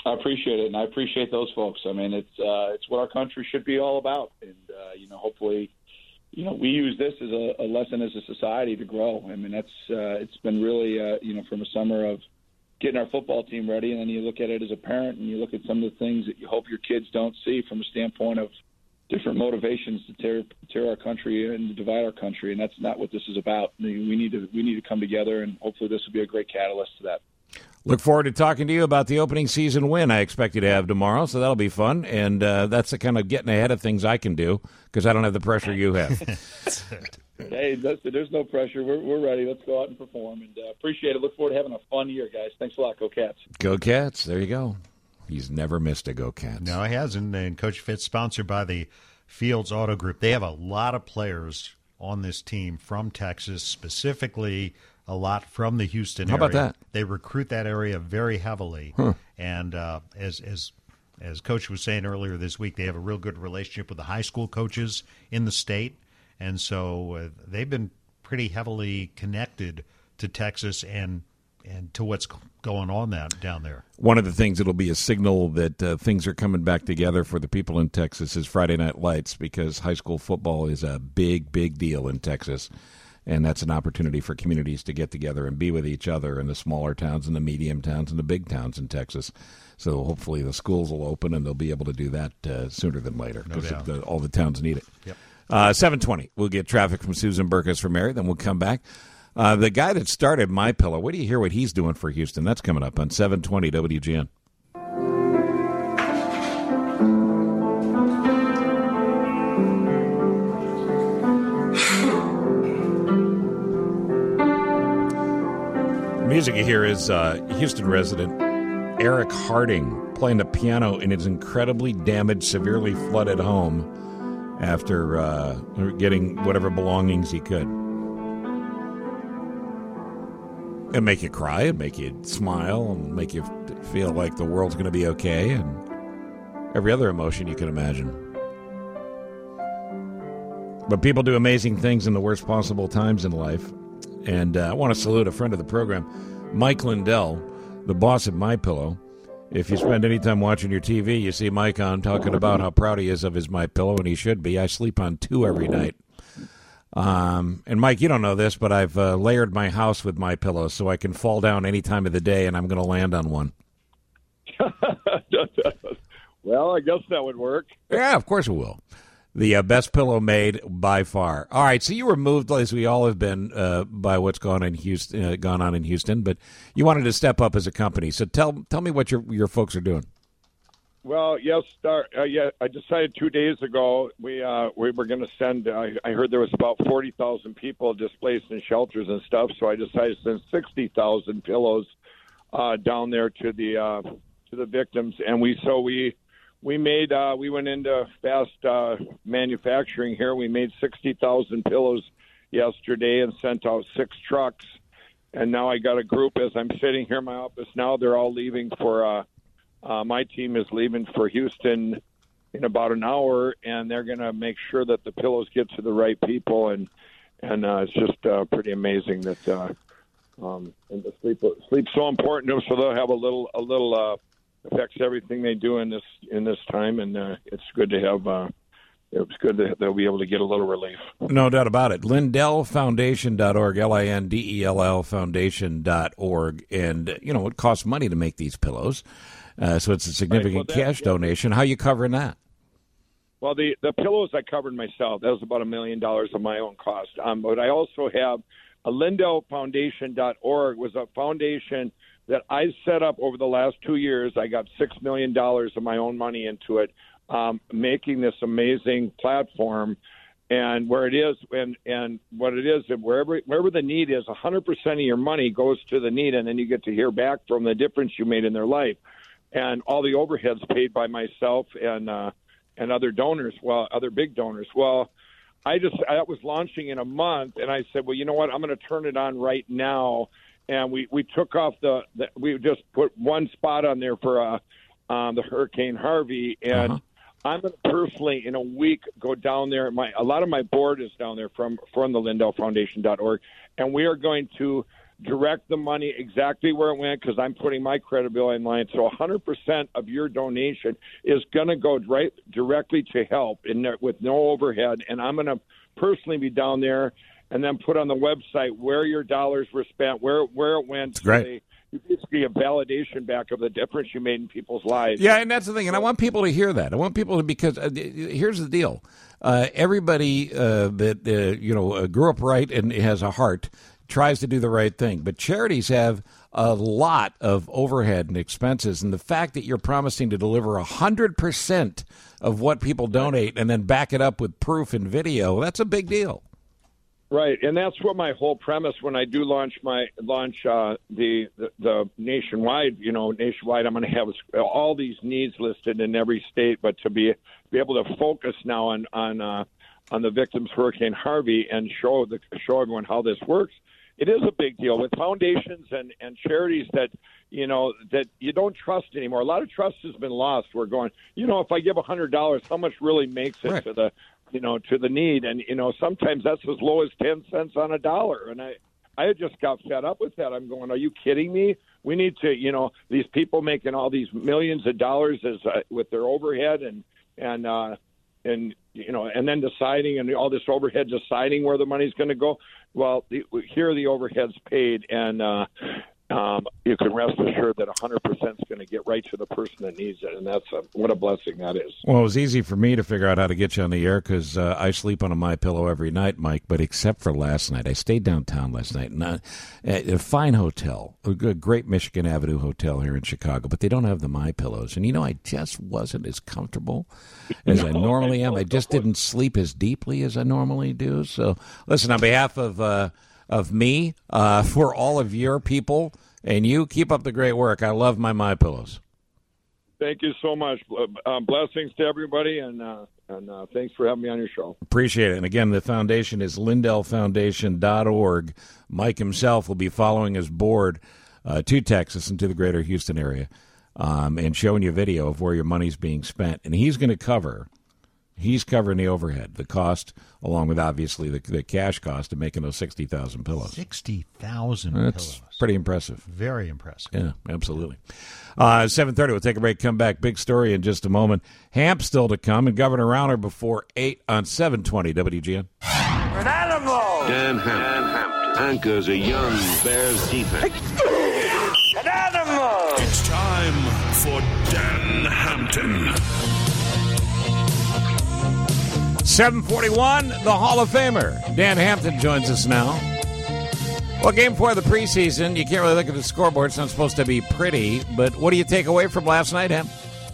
I appreciate it, and I appreciate those folks. I mean, it's uh, it's what our country should be all about, and uh, you know, hopefully, you know, we use this as a, a lesson as a society to grow. I mean, that's uh, it's been really, uh, you know, from a summer of getting our football team ready, and then you look at it as a parent, and you look at some of the things that you hope your kids don't see from a standpoint of different motivations to tear tear our country and to divide our country, and that's not what this is about. We need to we need to come together, and hopefully, this will be a great catalyst to that. Look forward to talking to you about the opening season win I expect you to have tomorrow, so that'll be fun. And uh, that's the kind of getting ahead of things I can do because I don't have the pressure you have. Hey, that's, there's no pressure. We're, we're ready. Let's go out and perform. And uh, appreciate it. Look forward to having a fun year, guys. Thanks a lot. Go Cats. Go Cats. There you go. He's never missed a Go Cats. No, he hasn't. And Coach Fitz, sponsored by the Fields Auto Group. They have a lot of players on this team from Texas, specifically a lot from the Houston How area. about that? They recruit that area very heavily. Huh. And uh, as as as Coach was saying earlier this week, they have a real good relationship with the high school coaches in the state. And so uh, they've been pretty heavily connected to Texas and and to what's going on that down there. One of the things that'll be a signal that uh, things are coming back together for the people in Texas is Friday Night Lights, because high school football is a big, big deal in Texas. And that's an opportunity for communities to get together and be with each other in the smaller towns and the medium towns and the big towns in Texas. So hopefully the schools will open and they'll be able to do that uh, sooner than later because No all the towns need it. Yep. Uh, seven twenty, we'll get traffic from Susan Burkus from Mary, then we'll come back. Uh, the guy that started MyPillow, what do you hear what he's doing for Houston? That's coming up on seven twenty W G N. Music you hear is uh, Houston resident Eric Harding playing the piano in his incredibly damaged, severely flooded home after uh, getting whatever belongings he could. It'll make you cry, it'll make you smile, and make you feel like the world's going to be okay, and every other emotion you can imagine. But people do amazing things in the worst possible times in life. And uh, I want to salute a friend of the program, Mike Lindell, the boss at MyPillow. If you spend any time watching your T V, you see Mike on talking about how proud he is of his MyPillow, and he should be. I sleep on two every night. Um, and, Mike, you don't know this, but I've uh, layered my house with MyPillow so I can fall down any time of the day, and I'm going to land on one. Well, I guess that would work. Yeah, of course it will. The uh, best pillow made by far. All right, so you were moved, as we all have been, uh, by what's gone in Houston, uh, gone on in Houston, but you wanted to step up as a company. So tell tell me what your your folks are doing. Well, yes, start, uh, yeah. I decided two days ago we uh, we were going to send. Uh, I heard there was about forty thousand people displaced in shelters and stuff, so I decided to send sixty thousand pillows uh, down there to the uh, to the victims, and we so we. We made. Uh, we went into fast uh, manufacturing here. We made sixty thousand pillows yesterday and sent out six trucks. And now I got a group. As I'm sitting here in my office now, they're all leaving for. Uh, uh, my team is leaving for Houston in about an hour, and they're going to make sure that the pillows get to the right people. And and uh, it's just uh, pretty amazing that. Uh, um, and the sleep sleep's so important to them, so they'll have a little a little. Uh, affects everything they do in this in this time, and uh, it's good to have. Uh, it's good that they'll be able to get a little relief. No doubt about it. Lindell Foundation dot org, L I N D E L L Foundation dot org, and you know it costs money to make these pillows, uh, so it's a significant right, well, that, cash yeah. donation. How are you covering that? Well, the the pillows I covered myself. That was about a million dollars of my own cost. Um, but I also have a Lindell Foundation dot org was a foundation that I set up over the last two years. I got six million dollars of my own money into it, um, making this amazing platform. And where it is, and, and what it is, wherever wherever the need is, one hundred percent of your money goes to the need, and then you get to hear back from the difference you made in their life. And all the overheads paid by myself and uh, and other donors, well, other big donors. Well, I just I was launching in a month, and I said, well, you know what, I'm going to turn it on right now. And we, we took off the, the – we just put one spot on there for uh, um, the Hurricane Harvey. And uh-huh. I'm going to personally, in a week, go down there. My A lot of my board is down there from, from the Lindell Foundation dot org. And we are going to direct the money exactly where it went because I'm putting my credibility in line. So one hundred percent of your donation is going to go right directly to help in there, with no overhead. And I'm going to personally be down there and then put on the website where your dollars were spent, where where it went. That's great. So they, basically a validation back of the difference you made in people's lives. Yeah, and that's the thing. And I want people to hear that. I want people to, because uh, here's the deal. Uh, everybody uh, that, uh, you know, uh, grew up right and has a heart tries to do the right thing. But charities have a lot of overhead and expenses. And the fact that you're promising to deliver one hundred percent of what people donate and then back it up with proof and video, that's a big deal. Right, and that's what my whole premise when I do launch my launch uh, the, the the nationwide. You know, nationwide, I'm going to have all these needs listed in every state, but to be be able to focus now on on uh, on the victims of Hurricane Harvey and show the show everyone how this works. It is a big deal with foundations and, and charities that you know that you don't trust anymore. A lot of trust has been lost. We're going, you know, if I give a hundred dollars, how much really makes it right. to the you know, to the need. And, you know, sometimes that's as low as ten cents on a dollar. And I, I just got fed up with that. I'm going, are you kidding me? We need to, you know, these people making all these millions of dollars as uh, with their overhead and, and, uh, and, you know, and then deciding and all this overhead deciding where the money's going to go. Well, the, here are the overheads paid. And, uh, Um, you can rest assured that one hundred percent is going to get right to the person that needs it, and that's a, what a blessing that is. Well, it was easy for me to figure out how to get you on the air because uh, I sleep on a MyPillow every night, Mike, but except for last night. I stayed downtown last night and, uh, at a fine hotel, a good, great Michigan Avenue hotel here in Chicago, but they don't have the MyPillows. And, you know, I just wasn't as comfortable as no, I normally am. I just didn't sleep as deeply as I normally do. So, listen, on behalf of... Uh, of me, uh, for all of your people, and you keep up the great work. I love my MyPillows. Thank you so much. Uh, blessings to everybody, and uh, and uh, thanks for having me on your show. Appreciate it. And again, the foundation is lindell foundation dot org. Mike himself will be following his board uh, to Texas and to the greater Houston area um, and showing you a video of where your money's being spent. And he's going to cover... He's covering the overhead, the cost, along with obviously the, the cash cost of making those sixty thousand pillows. sixty thousand That's pillows. Pretty impressive. Very impressive. Yeah, absolutely. Uh, seven thirty, we'll take a break, come back. Big story in just a moment. Hamp still to come, and Governor Rauner before eight on seven twenty W G N. An animal! Dan Hampton anchors a young Bears defense. An animal! It's time for Dan Hampton. seven forty-one, the Hall of Famer, Dan Hampton, joins us now. Well, game four of the preseason, you can't really look at the scoreboard. It's not supposed to be pretty, but what do you take away from last night, Ham?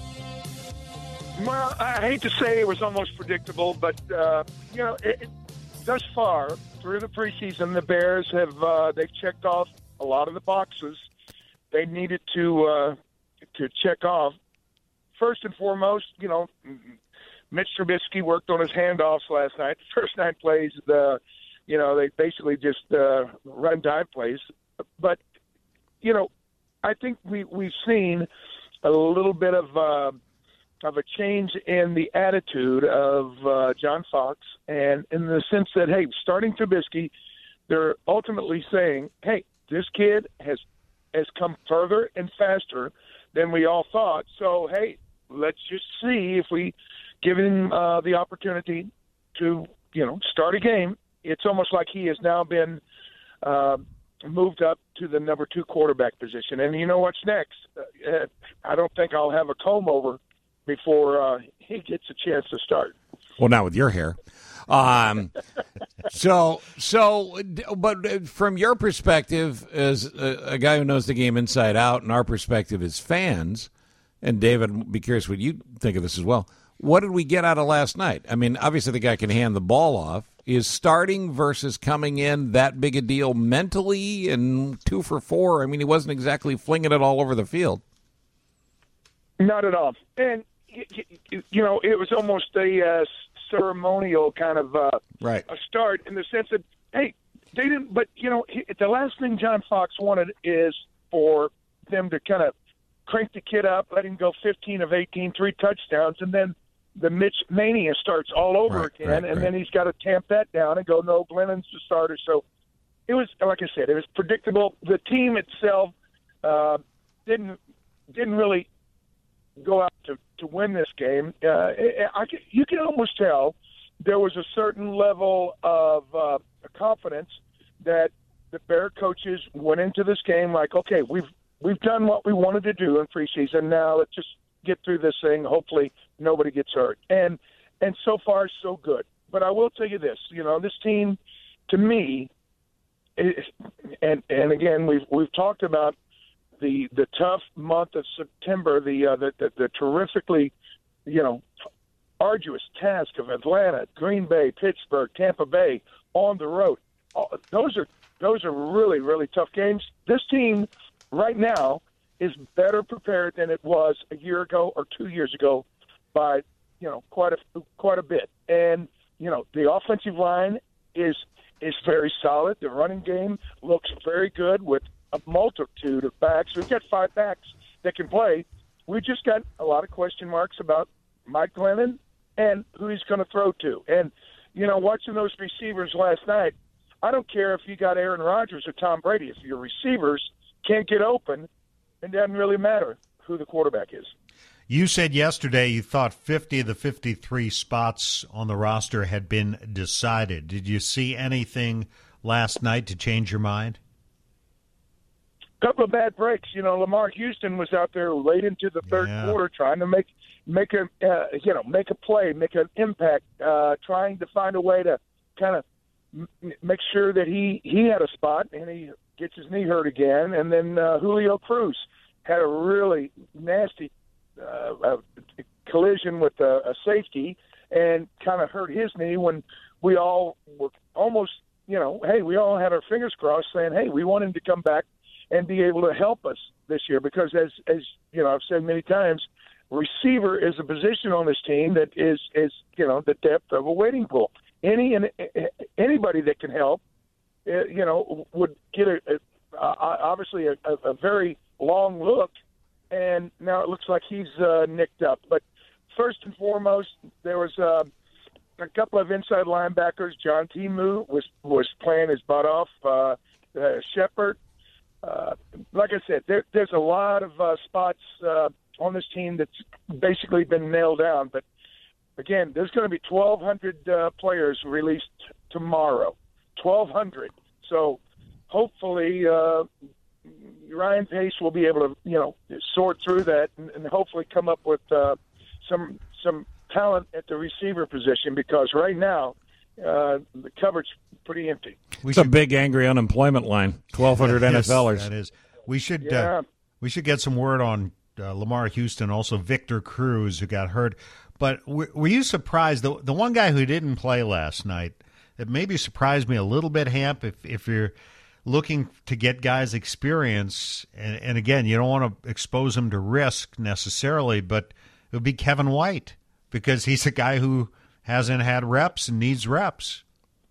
Well, I hate to say it was almost predictable, but, uh, you know, it, it, thus far, through the preseason, the Bears have uh, they've checked off a lot of the boxes they needed to uh, to check off. First and foremost, you know, Mitch Trubisky worked on his handoffs last night. The first nine plays, the, you know, they basically just uh, run dive plays. But, you know, I think we, we've seen a little bit of uh, of a change in the attitude of uh, John Fox, and in the sense that, hey, starting Trubisky, they're ultimately saying, hey, this kid has has come further and faster than we all thought. So, hey, let's just see if we – give him uh, the opportunity to, you know, start a game. It's almost like he has now been uh, moved up to the number two quarterback position. And you know what's next? Uh, I don't think I'll have a comb over before uh, he gets a chance to start. Well, not with your hair. Um, so, so, but from your perspective, as a, a guy who knows the game inside out, and our perspective as fans, and David, I'd be curious what you think of this as well. What did we get out of last night? I mean, obviously the guy can hand the ball off. Is starting versus coming in that big a deal mentally? And two for four, I mean, he wasn't exactly flinging it all over the field. Not at all. And, you know, it was almost a uh, ceremonial kind of uh, right. a start in the sense that, hey, they didn't – but, you know, the last thing John Fox wanted is for them to kind of crank the kid up, let him go fifteen of eighteen, three touchdowns, and then – the Mitch mania starts all over right, again, right, and right. then he's got to tamp that down and go, no, Glennon's the starter. So it was like I said, it was predictable. The team itself uh, didn't didn't really go out to, to win this game. Uh, I, you can almost tell there was a certain level of uh, confidence that the Bear coaches went into this game like, okay, we've we've done what we wanted to do in preseason. Now let's just get through this thing. Hopefully nobody gets hurt. And and so far so good. But I will tell you this, you know, this team, to me, is, and and again we've we've talked about the the tough month of September, the uh, the, the the terrifically, you know, arduous task of Atlanta, Green Bay, Pittsburgh, Tampa Bay on the road. Those are those are really really tough games. This team right now is better prepared than it was a year ago or two years ago by, you know, quite a quite a bit. And you know, the offensive line is is very solid. The running game looks very good with a multitude of backs. We've got five backs that can play. We just got a lot of question marks about Mike Glennon and who he's going to throw to. And, you know, watching those receivers last night, I don't care if you got Aaron Rodgers or Tom Brady. If your receivers can't get open, it doesn't really matter who the quarterback is. You said yesterday you thought fifty of the fifty-three spots on the roster had been decided. Did you see anything last night to change your mind? Couple of bad breaks. You know, Lamar Houston was out there late into the third Yeah. quarter trying to make make a uh, you know make a play, make an impact, uh, trying to find a way to kind of m- make sure that he he had a spot, and he gets his knee hurt again. And then uh, Julio Cruz had a really nasty uh, uh, collision with a, a safety and kind of hurt his knee when we all were almost, you know, hey, we all had our fingers crossed saying, hey, we want him to come back and be able to help us this year because, as as you know, I've said many times, receiver is a position on this team that is, is you know, the depth of a waiting pool. Any and anybody that can help, uh, you know, would get a, a uh, obviously a, a, a very long look, and now it looks like he's uh, nicked up. But first and foremost, there was uh, a couple of inside linebackers. John Timu was was playing his butt off. Uh, uh, Shepard. Uh, like I said, there, there's a lot of uh, spots uh, on this team that's basically been nailed down. But, again, there's going to be twelve hundred uh, players released tomorrow, twelve hundred. So, hopefully, uh, Ryan Pace will be able to, you know, sort through that and, and hopefully come up with uh, some some talent at the receiver position because right now uh, the coverage is pretty empty. It's a big, angry unemployment line. twelve hundred Yes, NFLers. that is. We should Yeah. uh, we should get some word on uh, Lamar Houston, also Victor Cruz, who got hurt. But w- were you surprised? The the one guy who didn't play last night that maybe surprised me a little bit, Hamp. If if you're looking to get guys experience, and, and again, you don't want to expose them to risk necessarily, but it would be Kevin White because he's a guy who hasn't had reps and needs reps.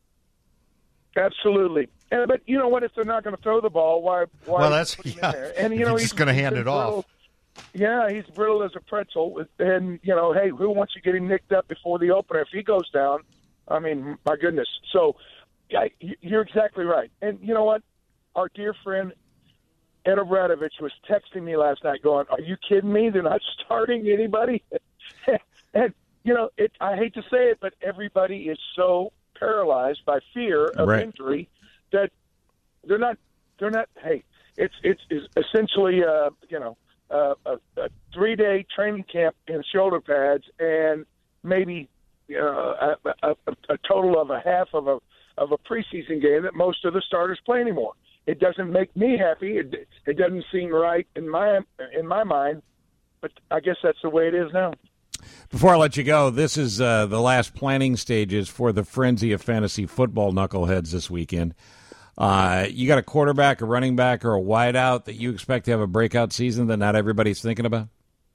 Absolutely. And, but you know what? If they're not going to throw the ball, why? why Well, that's- put him in yeah. there? And you If know you're he's just gonna he's hand been it off. brittle. Yeah, he's brittle as a pretzel. And you know, hey, who wants to get him nicked up before the opener? If he goes down, I mean, my goodness. So, yeah, you're exactly right. And you know what? Our dear friend Ed Obradovich was texting me last night, going, "Are you kidding me? They're not starting anybody." And you know, it, I hate to say it, but everybody is so paralyzed by fear of Right. injury that they're not. They're not. Hey, it's it's, it's essentially, uh, you know, uh, a, a three-day training camp in shoulder pads and maybe uh, a, a, a total of a half of a of a preseason game that most of the starters play anymore. It doesn't make me happy. It, it doesn't seem right in my in my mind, but I guess that's the way it is now. Before I let you go, this is uh, the last planning stages for the frenzy of fantasy football knuckleheads this weekend. Uh, you got a quarterback, a running back, or a wideout that you expect to have a breakout season that not everybody's thinking about?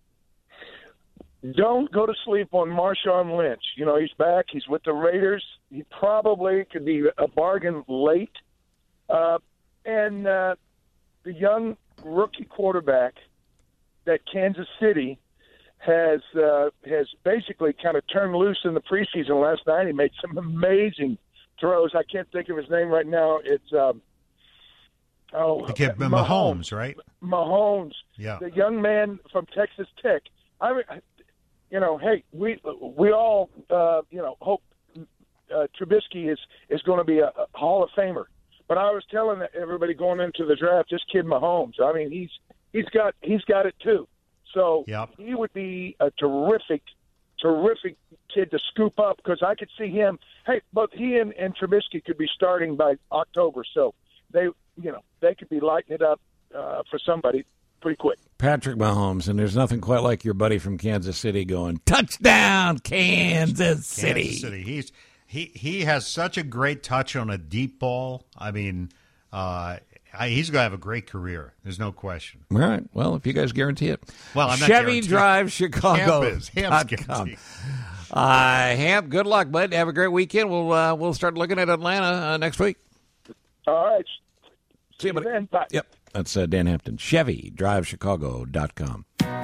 Don't go to sleep on Marshawn Lynch. You know, he's back. He's with the Raiders. He probably could be a bargain late. Uh, and uh, the young rookie quarterback that Kansas City has uh, has basically kind of turned loose in the preseason last night. He made some amazing throws. I can't think of his name right now. It's um, oh The kid, Mahomes, right? Mahomes, Yeah. the young man from Texas Tech. I mean, you know, hey, we we all uh, you know hope uh, Trubisky is is going to be a, a Hall of Famer. But I was telling everybody going into the draft, this kid Mahomes. I mean, he's he's got he's got it too. So yep. he would be a terrific, terrific kid to scoop up because I could see him. Hey, both he and, and Trubisky could be starting by October, so they, you know, they could be lighting it up uh, for somebody pretty quick. Patrick Mahomes, and there's nothing quite like your buddy from Kansas City going, touchdown, Kansas City. Kansas City. He's he he has such a great touch on a deep ball. I mean, uh, I, he's going to have a great career. There's no question. All right. Well, if you guys guarantee it. Well, I'm not Chevy guaranteed. Drive Chicago. Hamp is. Hamp's guaranteed. Uh, Hamp, good luck, bud. Have a great weekend. We'll uh, we'll start looking at Atlanta uh, next week. All right. See you, buddy. Then. Bye. Yep. That's uh, Dan Hampton. Chevy Drive Chicago dot com.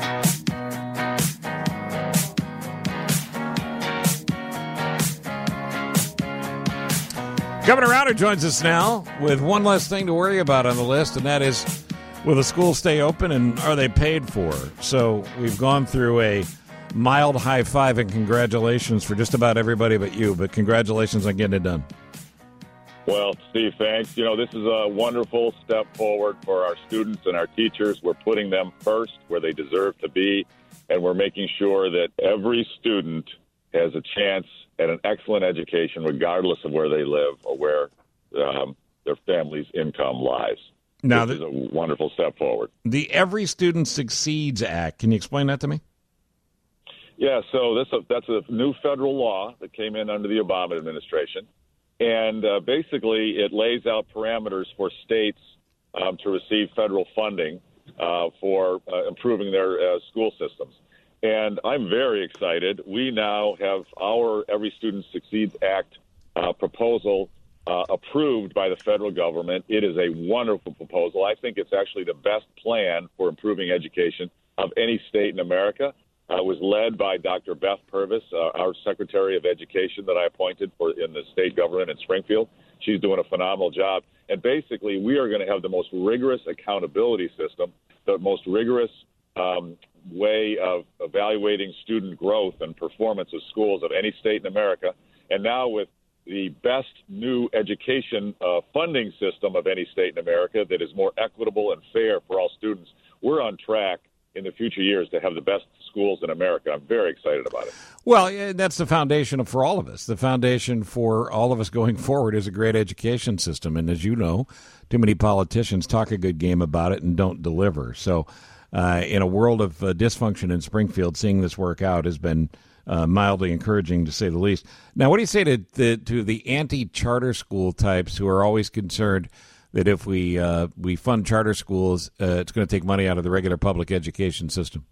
Governor Rauner joins us now with one less thing to worry about on the list, and that is, will the schools stay open and are they paid for? So we've gone through a mild high five and congratulations for just about everybody but you, but congratulations on getting it done. Well, Steve, thanks. You know, this is a wonderful step forward for our students and our teachers. We're putting them first where they deserve to be, and we're making sure that every student has a chance at an excellent education regardless of where they live or where um, their family's income lies. Now, this the, is a wonderful step forward. The Every Student Succeeds Act, can you explain that to me? Yeah, so this that's a new federal law that came in under the Obama administration. And uh, basically, it lays out parameters for states um, to receive federal funding uh, for uh, improving their uh, school systems. And I'm very excited. We now have our Every Student Succeeds Act uh, proposal uh, approved by the federal government. It is a wonderful proposal. I think it's actually the best plan for improving education of any state in America. Uh, it was led by Doctor Beth Purvis, uh, our Secretary of Education that I appointed for in the state government in Springfield. She's doing a phenomenal job. And basically, we are going to have the most rigorous accountability system, the most rigorous um, way of evaluating student growth and performance of schools of any state in America. And now with the best new education uh, funding system of any state in America that is more equitable and fair for all students, we're on track in the future years to have the best schools in America. I'm very excited about it. Well, yeah, that's the foundation for all of us. The foundation for all of us going forward is a great education system. And as you know, too many politicians talk a good game about it and don't deliver. So uh, in a world of uh, dysfunction in Springfield, seeing this work out has been uh, mildly encouraging, to say the least. Now, what do you say to the, to the anti-charter school types who are always concerned that if we uh, we fund charter schools, uh, it's going to take money out of the regular public education system?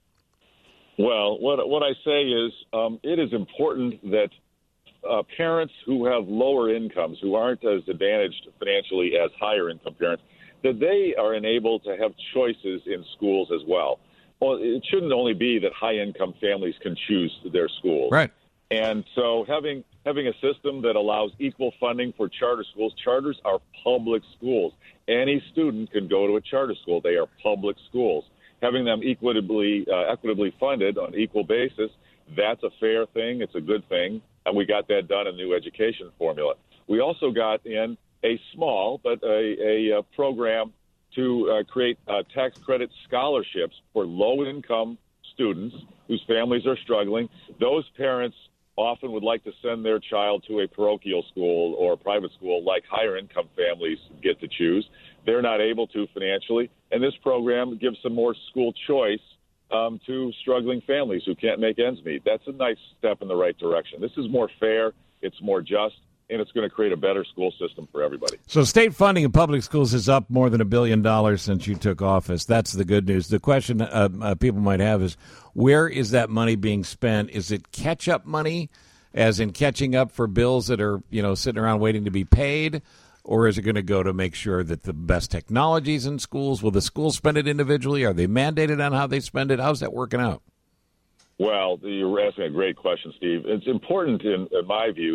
Well, what what I say is um, it is important that uh, parents who have lower incomes, who aren't as advantaged financially as higher income parents, that they are enabled to have choices in schools as well. Well, it shouldn't only be that high income families can choose their schools. Right. And so having having a system that allows equal funding for charter schools, charters are public schools. Any student can go to a charter school. They are public schools. Having them equitably uh, equitably funded on equal basis, that's a fair thing. It's a good thing. And we got that done in the new education formula. We also got in a small but a, a, a program to uh, create uh, tax credit scholarships for low-income students whose families are struggling. Those parents often would like to send their child to a parochial school or a private school like higher income families get to choose. They're not able to financially, and this program gives some more school choice um, to struggling families who can't make ends meet. That's a nice step in the right direction. This is more fair, it's more just, and it's going to create a better school system for everybody. So state funding in public schools is up more than a billion dollars since you took office. That's the good news. The question uh, uh, people might have is, where is that money being spent? Is it catch-up money, as in catching up for bills that are, you know, sitting around waiting to be paid? Or is it going to go to make sure that the best technologies in schools? Will the schools spend it individually? Are they mandated on how they spend it? How's that working out? Well, you're asking a great question, Steve. It's important, in, in my view, that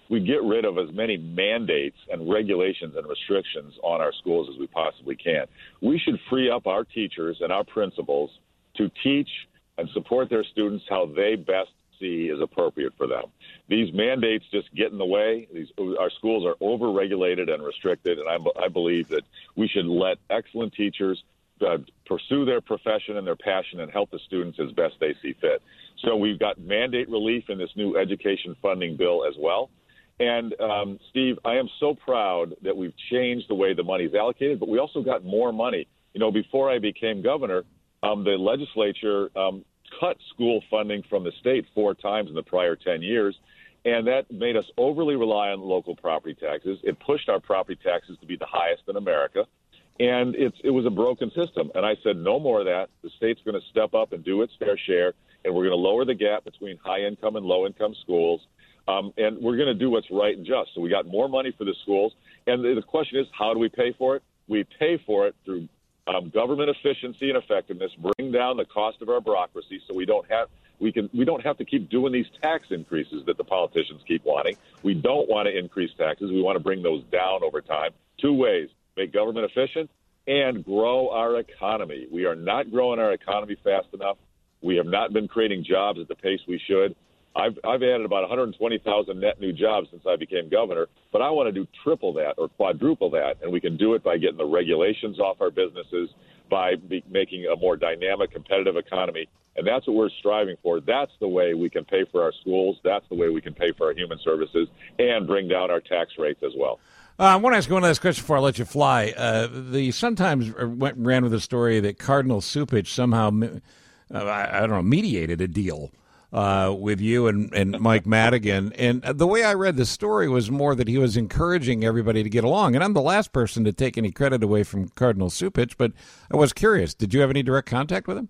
we get rid of as many mandates and regulations and restrictions on our schools as we possibly can. We should free up our teachers and our principals to teach and support their students how they best see is appropriate for them. These mandates just get in the way. These, our schools are over-regulated and restricted, and I, I believe that we should let excellent teachers uh, pursue their profession and their passion and help the students as best they see fit. So we've got mandate relief in this new education funding bill as well. And, um, Steve, I am so proud that we've changed the way the money is allocated, but we also got more money. You know, before I became governor, um, the legislature um, cut school funding from the state four times in the prior ten years, and that made us overly rely on local property taxes. It pushed our property taxes to be the highest in America, and it's, it was a broken system. And I said, no more of that. The state's going to step up and do its fair share, and we're going to lower the gap between high-income and low-income schools. Um, and we're going to do what's right and just. So we got more money for the schools. And the, the question is, how do we pay for it? We pay for it through um, government efficiency and effectiveness, bring down the cost of our bureaucracy so we don't have we can we don't have to keep doing these tax increases that the politicians keep wanting. We don't want to increase taxes. We want to bring those down over time. Two ways: make government efficient and grow our economy. We are not growing our economy fast enough. We have not been creating jobs at the pace we should. I've, I've added about one hundred twenty thousand net new jobs since I became governor, but I want to do triple that or quadruple that, and we can do it by getting the regulations off our businesses, by be, making a more dynamic, competitive economy, and that's what we're striving for. That's the way we can pay for our schools. That's the way we can pay for our human services and bring down our tax rates as well. Uh, I want to ask one last question before I let you fly. Uh, the Sun-Times went, ran with a story that Cardinal Cupich somehow, uh, I, I don't know, mediated a deal Uh, with you and, and Mike Madigan. And the way I read the story was more that he was encouraging everybody to get along. And I'm the last person to take any credit away from Cardinal Cupich, but I was curious. Did you have any direct contact with him?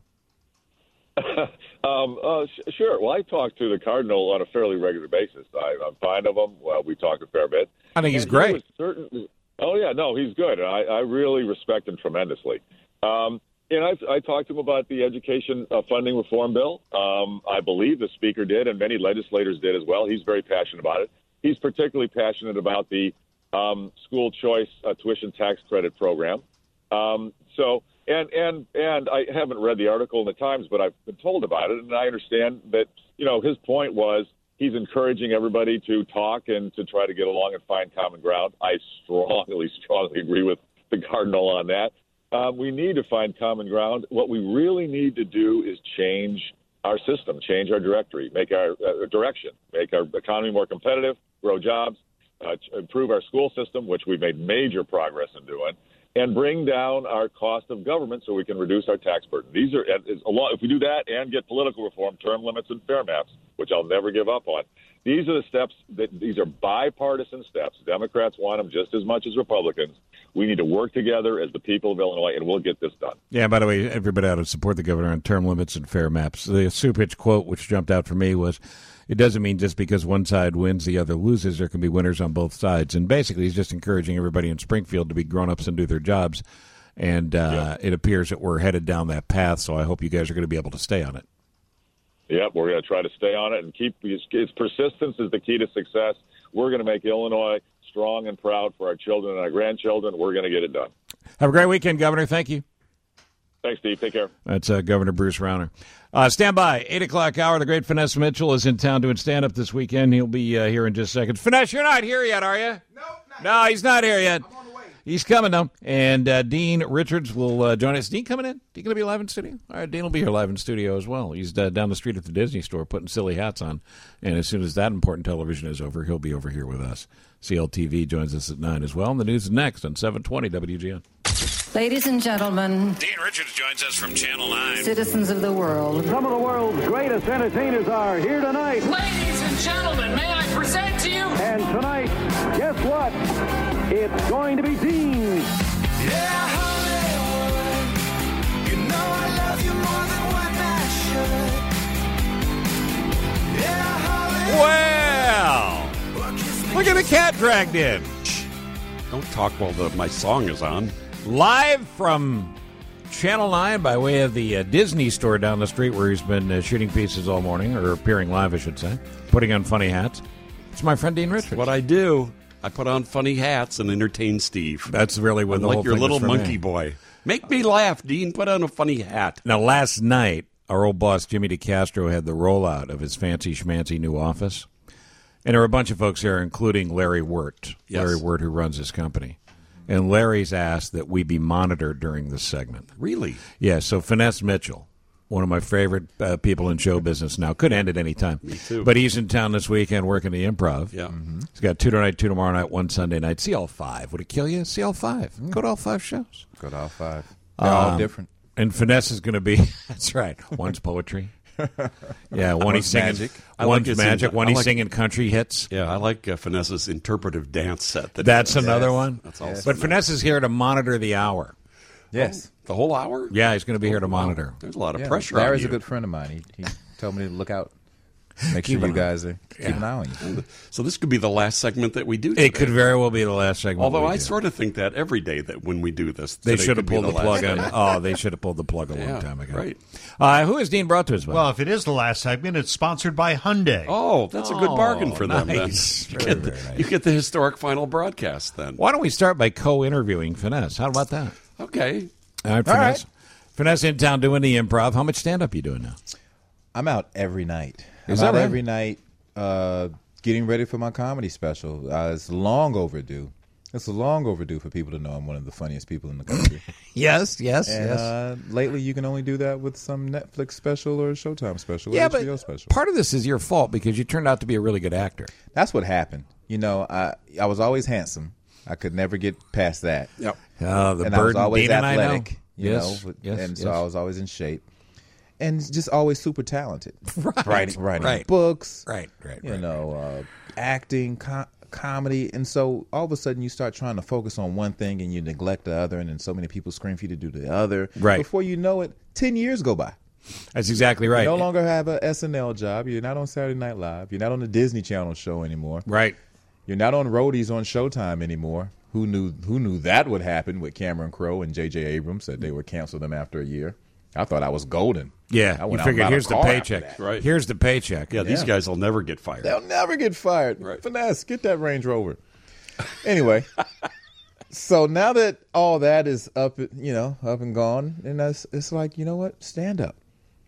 um, uh, sh- sure. Well, I talk to the Cardinal on a fairly regular basis. I, I'm fond of him. Well, we talk a fair bit. I think he's and great. He was certain, oh, yeah, no, he's good. I, I really respect him tremendously. Um, And I, I talked to him about the education uh, funding reform bill. Um, I believe the speaker did, and many legislators did as well. He's very passionate about it. He's particularly passionate about the um, school choice uh, tuition tax credit program. Um, so, and and and I haven't read the article in the Times, but I've been told about it, and I understand that, you know, his point was he's encouraging everybody to talk and to try to get along and find common ground. I strongly, strongly agree with the Cardinal on that. Uh, we need to find common ground. What we really need to do is change our system, change our directory, make our uh, direction, make our economy more competitive, grow jobs, uh, improve our school system, which we've made major progress in doing, and bring down our cost of government so we can reduce our tax burden. These are a lot. If we do that and get political reform, term limits, and fair maps, which I'll never give up on, these are the steps that these are bipartisan steps. Democrats want them just as much as Republicans. We need to work together as the people of Illinois, and we'll get this done. Yeah, by the way, everybody ought to support the governor on term limits and fair maps. The Cupich quote, which jumped out for me, was, it doesn't mean just because one side wins, the other loses. There can be winners on both sides. And basically, he's just encouraging everybody in Springfield to be grown-ups and do their jobs. And uh, yeah. It appears that we're headed down that path, so I hope you guys are going to be able to stay on it. Yep, we're going to try to stay on it and keep its persistence is the key to success. We're going to make Illinois strong and proud for our children and our grandchildren. We're going to get it done. Have a great weekend, Governor. Thank you. Thanks, Steve. Take care. That's uh, Governor Bruce Rauner. Uh, stand by. eight o'clock hour. The great Finesse Mitchell is in town doing stand-up this weekend. He'll be uh, here in just seconds. Finesse, you're not here yet, are you? No, No, he's not here yet. I'm on the way. He's coming, though. And uh, Dean Richards will uh, join us. Dean coming in? Dean going to be live in studio? All right, Dean will be here live in studio as well. He's uh, down the street at the Disney store putting silly hats on. And as soon as that important television is over, he'll be over here with us. C L T V joins us at nine as well. And the news is next on seven twenty W G N. Ladies and gentlemen, Dean Richards joins us from Channel nine. Citizens of the world. Some of the world's greatest entertainers are here tonight. Ladies and gentlemen, may I present to you? And tonight, guess what? It's going to be Dean. Yeah, Hollywood, you know I love you more than what I should. Yeah, Hollywood. Well, look at the cat dragged in. Don't talk while the, my song is on. Live from Channel nine by way of the uh, Disney store down the street where he's been uh, shooting pieces all morning, or appearing live, I should say, putting on funny hats. It's my friend Dean Richards. What I do, I put on funny hats and entertain Steve. That's really what I'm the like whole your thing little is for monkey me. boy. Make me laugh, Dean. Put on a funny hat. Now, last night, our old boss, Jimmy DeCastro, had the rollout of his fancy schmancy new office. And there were a bunch of folks there, including Larry Wirt. Yes. Larry Wirt, who runs his company. And Larry's asked that we be monitored during this segment. Really? Yeah, so Finesse Mitchell, one of my favorite uh, people in show business now, could end at any time. Me too. But he's in town this weekend working the Improv. Yeah. Mm-hmm. He's got two tonight, two tomorrow night, one Sunday night. See all five. Would it kill you? See all five. Mm. Go to all five shows. Go to all five. They're all Um, different. And Finesse is going to be, that's right, one's poetry. Yeah, one One's he's singing magic. I One's like his magic, in- one I he's like- singing country hits. Yeah, I like uh, Finesse's interpretive dance set. That he That's does. another Yes. one. That's also But nice. Finesse is here to monitor the hour. Yes. The whole hour? Yeah, he's going to be here to monitor. There's a lot of Yeah, pressure Larry's on a you. good friend of mine. He, he told me to look out. Make Keep sure an you eye. guys are keep Yeah. an eye on you. So this could be the last segment that we do today. It could very well be the last segment. Although we I do. sort of think that every day that when we do this, They today should have could be pulled the, last plug on. segment. Oh, they should have pulled the plug a long Yeah, time ago. right. Uh, who is Dean brought to us by? Well, if it is the last segment, it's sponsored by Hyundai. Oh, that's a good Oh, bargain for them. nice. Then. You, Very, get the, very nice. you get the historic final broadcast then. Why don't we start by co-interviewing Finesse? How about that? Okay. All right, All Finesse. right. Finesse in town doing the Improv. How much stand-up you doing now? I'm out every night. Is I'm that out right? every night uh, getting ready for my comedy special. Uh, it's long overdue. It's long overdue for people to know I'm one of the funniest people in the country. Yes, yes, and, yes. Uh, lately, you can only do that with some Netflix special or Showtime special Yeah, or but H B O special. part of this is your fault because you turned out to be a really good actor. That's what happened. You know, I I was always handsome. I could never get past that. Yep. Uh, the and I was burden always Dean and I know. athletic. You Yes, know, yes, and so yes. I was always in shape, and just always super talented. Right, writing, writing right. books. Right, right, You right, know, uh, acting, co- comedy, and so all of a sudden you start trying to focus on one thing and you neglect the other, and then so many people scream for you to do the other. Right. Before you know it, ten years go by. That's exactly right. You no longer have a S N L job. You're not on Saturday Night Live. You're not on the Disney Channel show anymore. Right. You're not on Roadies on Showtime anymore. Who knew who knew that would happen with Cameron Crowe and J J Abrams, that they would cancel them after a year? I thought I was golden. Yeah, I you went out and figured bought a here's the car after paycheck. that. Right. Here's the paycheck. Yeah, these Yeah. guys will never get fired. They'll never get fired. Right. Finesse, get that Range Rover. Anyway, so now that all that is up, you know, up and gone, and that's, it's like, you know what? Stand up.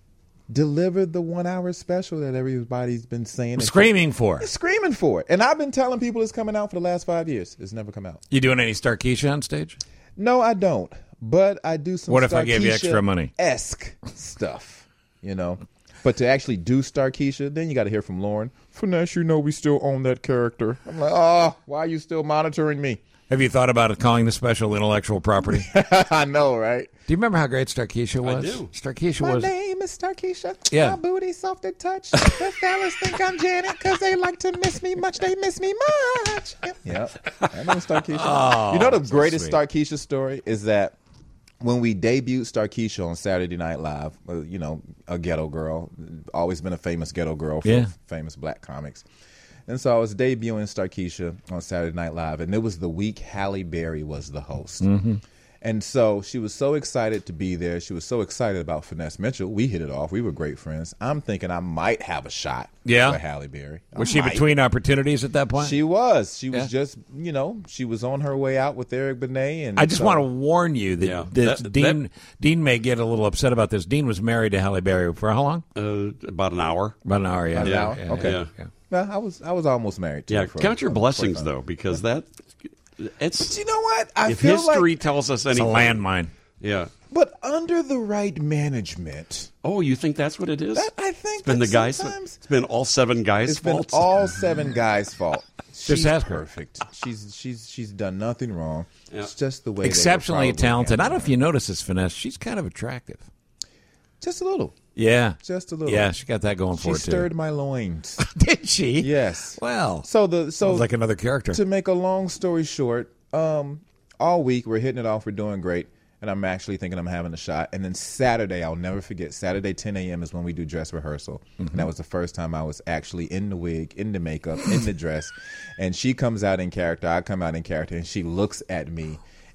Deliver the one-hour special that everybody's been saying. Screaming for. Screaming for it. And I've been telling people it's coming out for the last five years. It's never come out. You doing any Starkeisha on stage? No, I don't. But I do some What if I gave you extra money? Esque stuff, you know. But to actually do Starkeisha, then you got to hear from Lauren. Finesse, you know we still own that character. I'm like, oh, why are you still monitoring me? Have you thought about calling the special intellectual property? I know, right? Do you remember how great Starkeisha was? I do. Starkeisha My was. name is Starkeisha. Yeah. My booty soft to touch. The fellas think I'm Janet because they like to miss me much. They miss me much. Yeah. I know Starkeisha. Oh, you know the so greatest sweet. Starkeisha story is that when we debuted Starkeisha on Saturday Night Live, uh, you know, a ghetto girl, always been a famous ghetto girl for Yeah. famous black comics. And so I was debuting Starkeisha on Saturday Night Live, and it was the week Halle Berry was the host. Mm-hmm. And so she was so excited to be there. She was so excited about Finesse Mitchell. We hit it off. We were great friends. I'm thinking I might have a shot Yeah. for Halle Berry. I Was she might. between opportunities at that point? She was. She was Yeah. just, you know, she was on her way out with Eric Benet. And I just so- want to warn you that, Yeah. that That- Dean that- Dean may get a little upset about this. Dean was married to Halle Berry for how long? Uh, about an hour. About an hour, yeah. About an yeah, hour? yeah, Okay. yeah, yeah. Well, I was I was almost married to Yeah, her. for- count your for- blessings for- though, because that it's. But you know what? I if feel history like, tells us It's a anything, landmine. yeah. but under the right management, Oh, you think that's what it is? that, I think It's been that the guys. sometimes It's been all seven guys' it's been faults. all seven guys' fault. She's ask her. perfect. She's she's she's done nothing wrong. Yeah. It's just the way they were Exceptionally probably talented. I don't know handling if you notice this, Finesse. She's kind of attractive. it. Just a little. Yeah. Just a little. Yeah, she got that going She for her, stirred too. my loins. Did she? Yes. Well, So the so sounds like another character. to make a long story short, um, all week we're hitting it off. We're doing great, and I'm actually thinking I'm having a shot. And then Saturday, I'll never forget. Saturday, ten a.m. is when we do dress rehearsal, Mm-hmm. and that was the first time I was actually in the wig, in the makeup, in the dress. And she comes out in character. I come out in character, and she looks at me.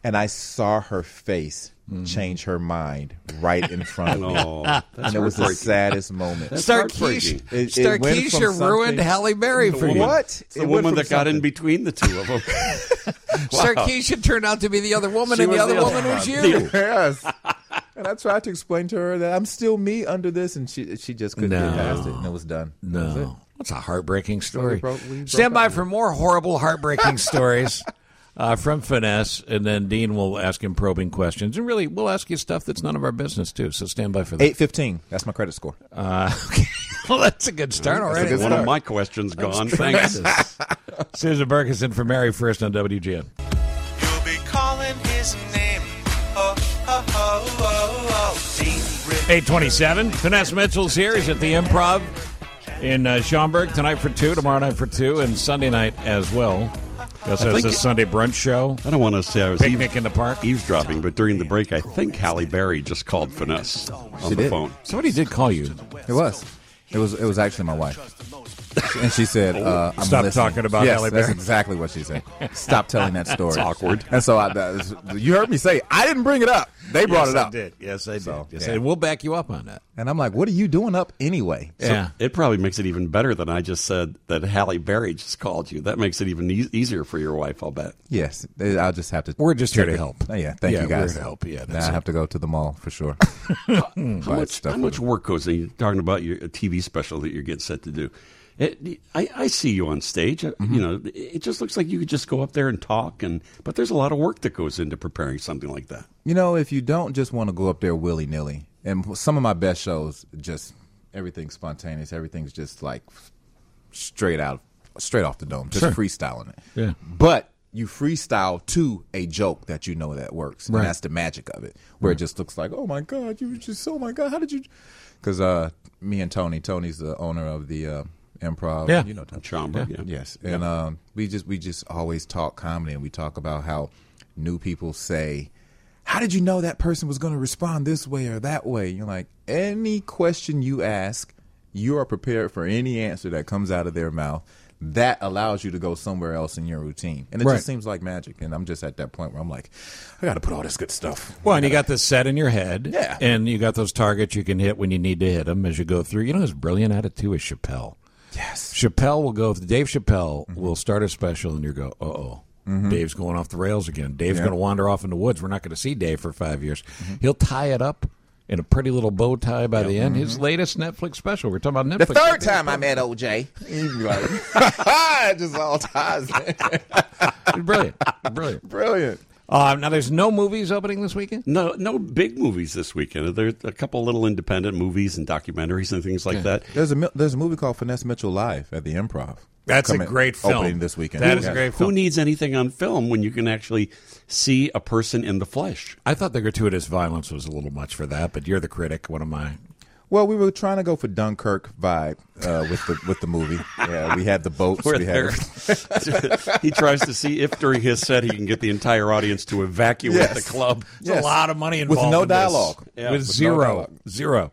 And I saw her face mm-hmm. change her mind right in front of me. Oh, and it was the saddest moment. Starkeisha, Starkeisha ruined Halle Berry for you. What? It's the woman that got in between the two of them. Wow. Starkeisha turned out to be the other woman, she and the other the woman was you. Yes. And I tried to explain to her that I'm still me under this, and she she just couldn't no. get past it, and it was done. No. That was it. That's a heartbreaking story. So we broke, we broke Stand by up. for more horrible, heartbreaking stories uh, from Finesse, and then Dean will ask him probing questions. And really, we'll ask you stuff that's none of our business, too, so stand by for that. eight fifteen. That's my credit score. Uh, okay. Well, that's a good start already. Good One start. Of my questions gone. Thanks. Susan Bergeson for Mary First on W G N. You'll be calling his name. Oh, oh, oh, oh, oh. Dean Richards. eight twenty-seven. Finesse Mitchell's here. He's at the Improv in uh, Schaumburg tonight for two, tomorrow night for two, and Sunday night as well. He also has a Sunday brunch show. I don't want to say I was picnic eaves- in the park, eavesdropping, but during the break, I think Halle Berry just called Finesse on she the did. phone. Somebody did call you. It was. It was. It was actually my wife. And she said, uh, I'm Stop listening. talking about yes, Halle that's Berry. exactly what she said. Stop telling that story. It's awkward. And so I, that was, you heard me say, I didn't bring it up. They brought yes, it up. I did. Yes, I did. So, yes, yeah. I did. We'll back you up on that. And I'm like, what are you doing up anyway? So yeah. It probably makes it even better than I just said that Halle Berry just called you. That makes it even e- easier for your wife, I'll bet. Yes. I'll just have to. We're just here to it. help. Oh, yeah. Thank yeah, you guys. We're here to help. Yeah, now I have to go to the mall for sure. how much, how much work goes in? You're talking about your a T V special that you're getting set to do. It, I, I see you on stage. Mm-hmm. You know, it just looks like you could just go up there and talk, and but there's a lot of work that goes into preparing something like that. You know, if you don't just want to go up there willy nilly, and some of my best shows, just everything's spontaneous. Everything's just like straight out, straight off the dome, just sure. freestyling it. Yeah, but you freestyle to a joke that you know that works, and right. that's the magic of it. Where right. it just looks like, oh my god, you just, oh my god, how did you? Because uh, me and Tony, Tony's the owner of the. Uh, Improv, yeah, you know, Schaumburg, yeah. yeah. yes, and yeah. um, we just we just always talk comedy, and we talk about how new people say, "How did you know that person was going to respond this way or that way?" You're like, any question you ask, you are prepared for any answer that comes out of their mouth. That allows you to go somewhere else in your routine, and it right. just seems like magic. And I'm just at that point where I'm like, I got to put all this good stuff. Well, and you got this set in your head, yeah, and you got those targets you can hit when you need to hit them as you go through. You know, who's brilliant at it too is Chappelle. Yes. Chappelle will go, Dave Chappelle mm-hmm. will start a special and you go, uh-oh, mm-hmm. Dave's going off the rails again. Dave's yeah. going to wander off in the woods. We're not going to see Dave for five years. Mm-hmm. He'll tie it up in a pretty little bow tie by yeah. the end. Mm-hmm. His latest Netflix special. We're talking about Netflix. The third time I met O J. He'd be like, it just all ties in. Brilliant. Brilliant. Brilliant. Uh, now, there's no movies opening this weekend? No, no big movies this weekend. There's a couple little independent movies and documentaries and things like yeah. that. There's a there's a movie called Finesse Mitchell Live at the Improv. That's Coming, a great film. Opening this weekend. That is yeah. a great film. Who needs anything on film when you can actually see a person in the flesh? I thought the gratuitous violence was a little much for that, but you're the critic. What am I? Well, we were trying to go for Dunkirk vibe uh, with the with the movie. Yeah, we had the boats. We're we there. had He tries to see if during his set he can get the entire audience to evacuate yes. the club. There's yes. a lot of money involved with no in dialogue. Yeah, with, with zero, no dialogue. zero.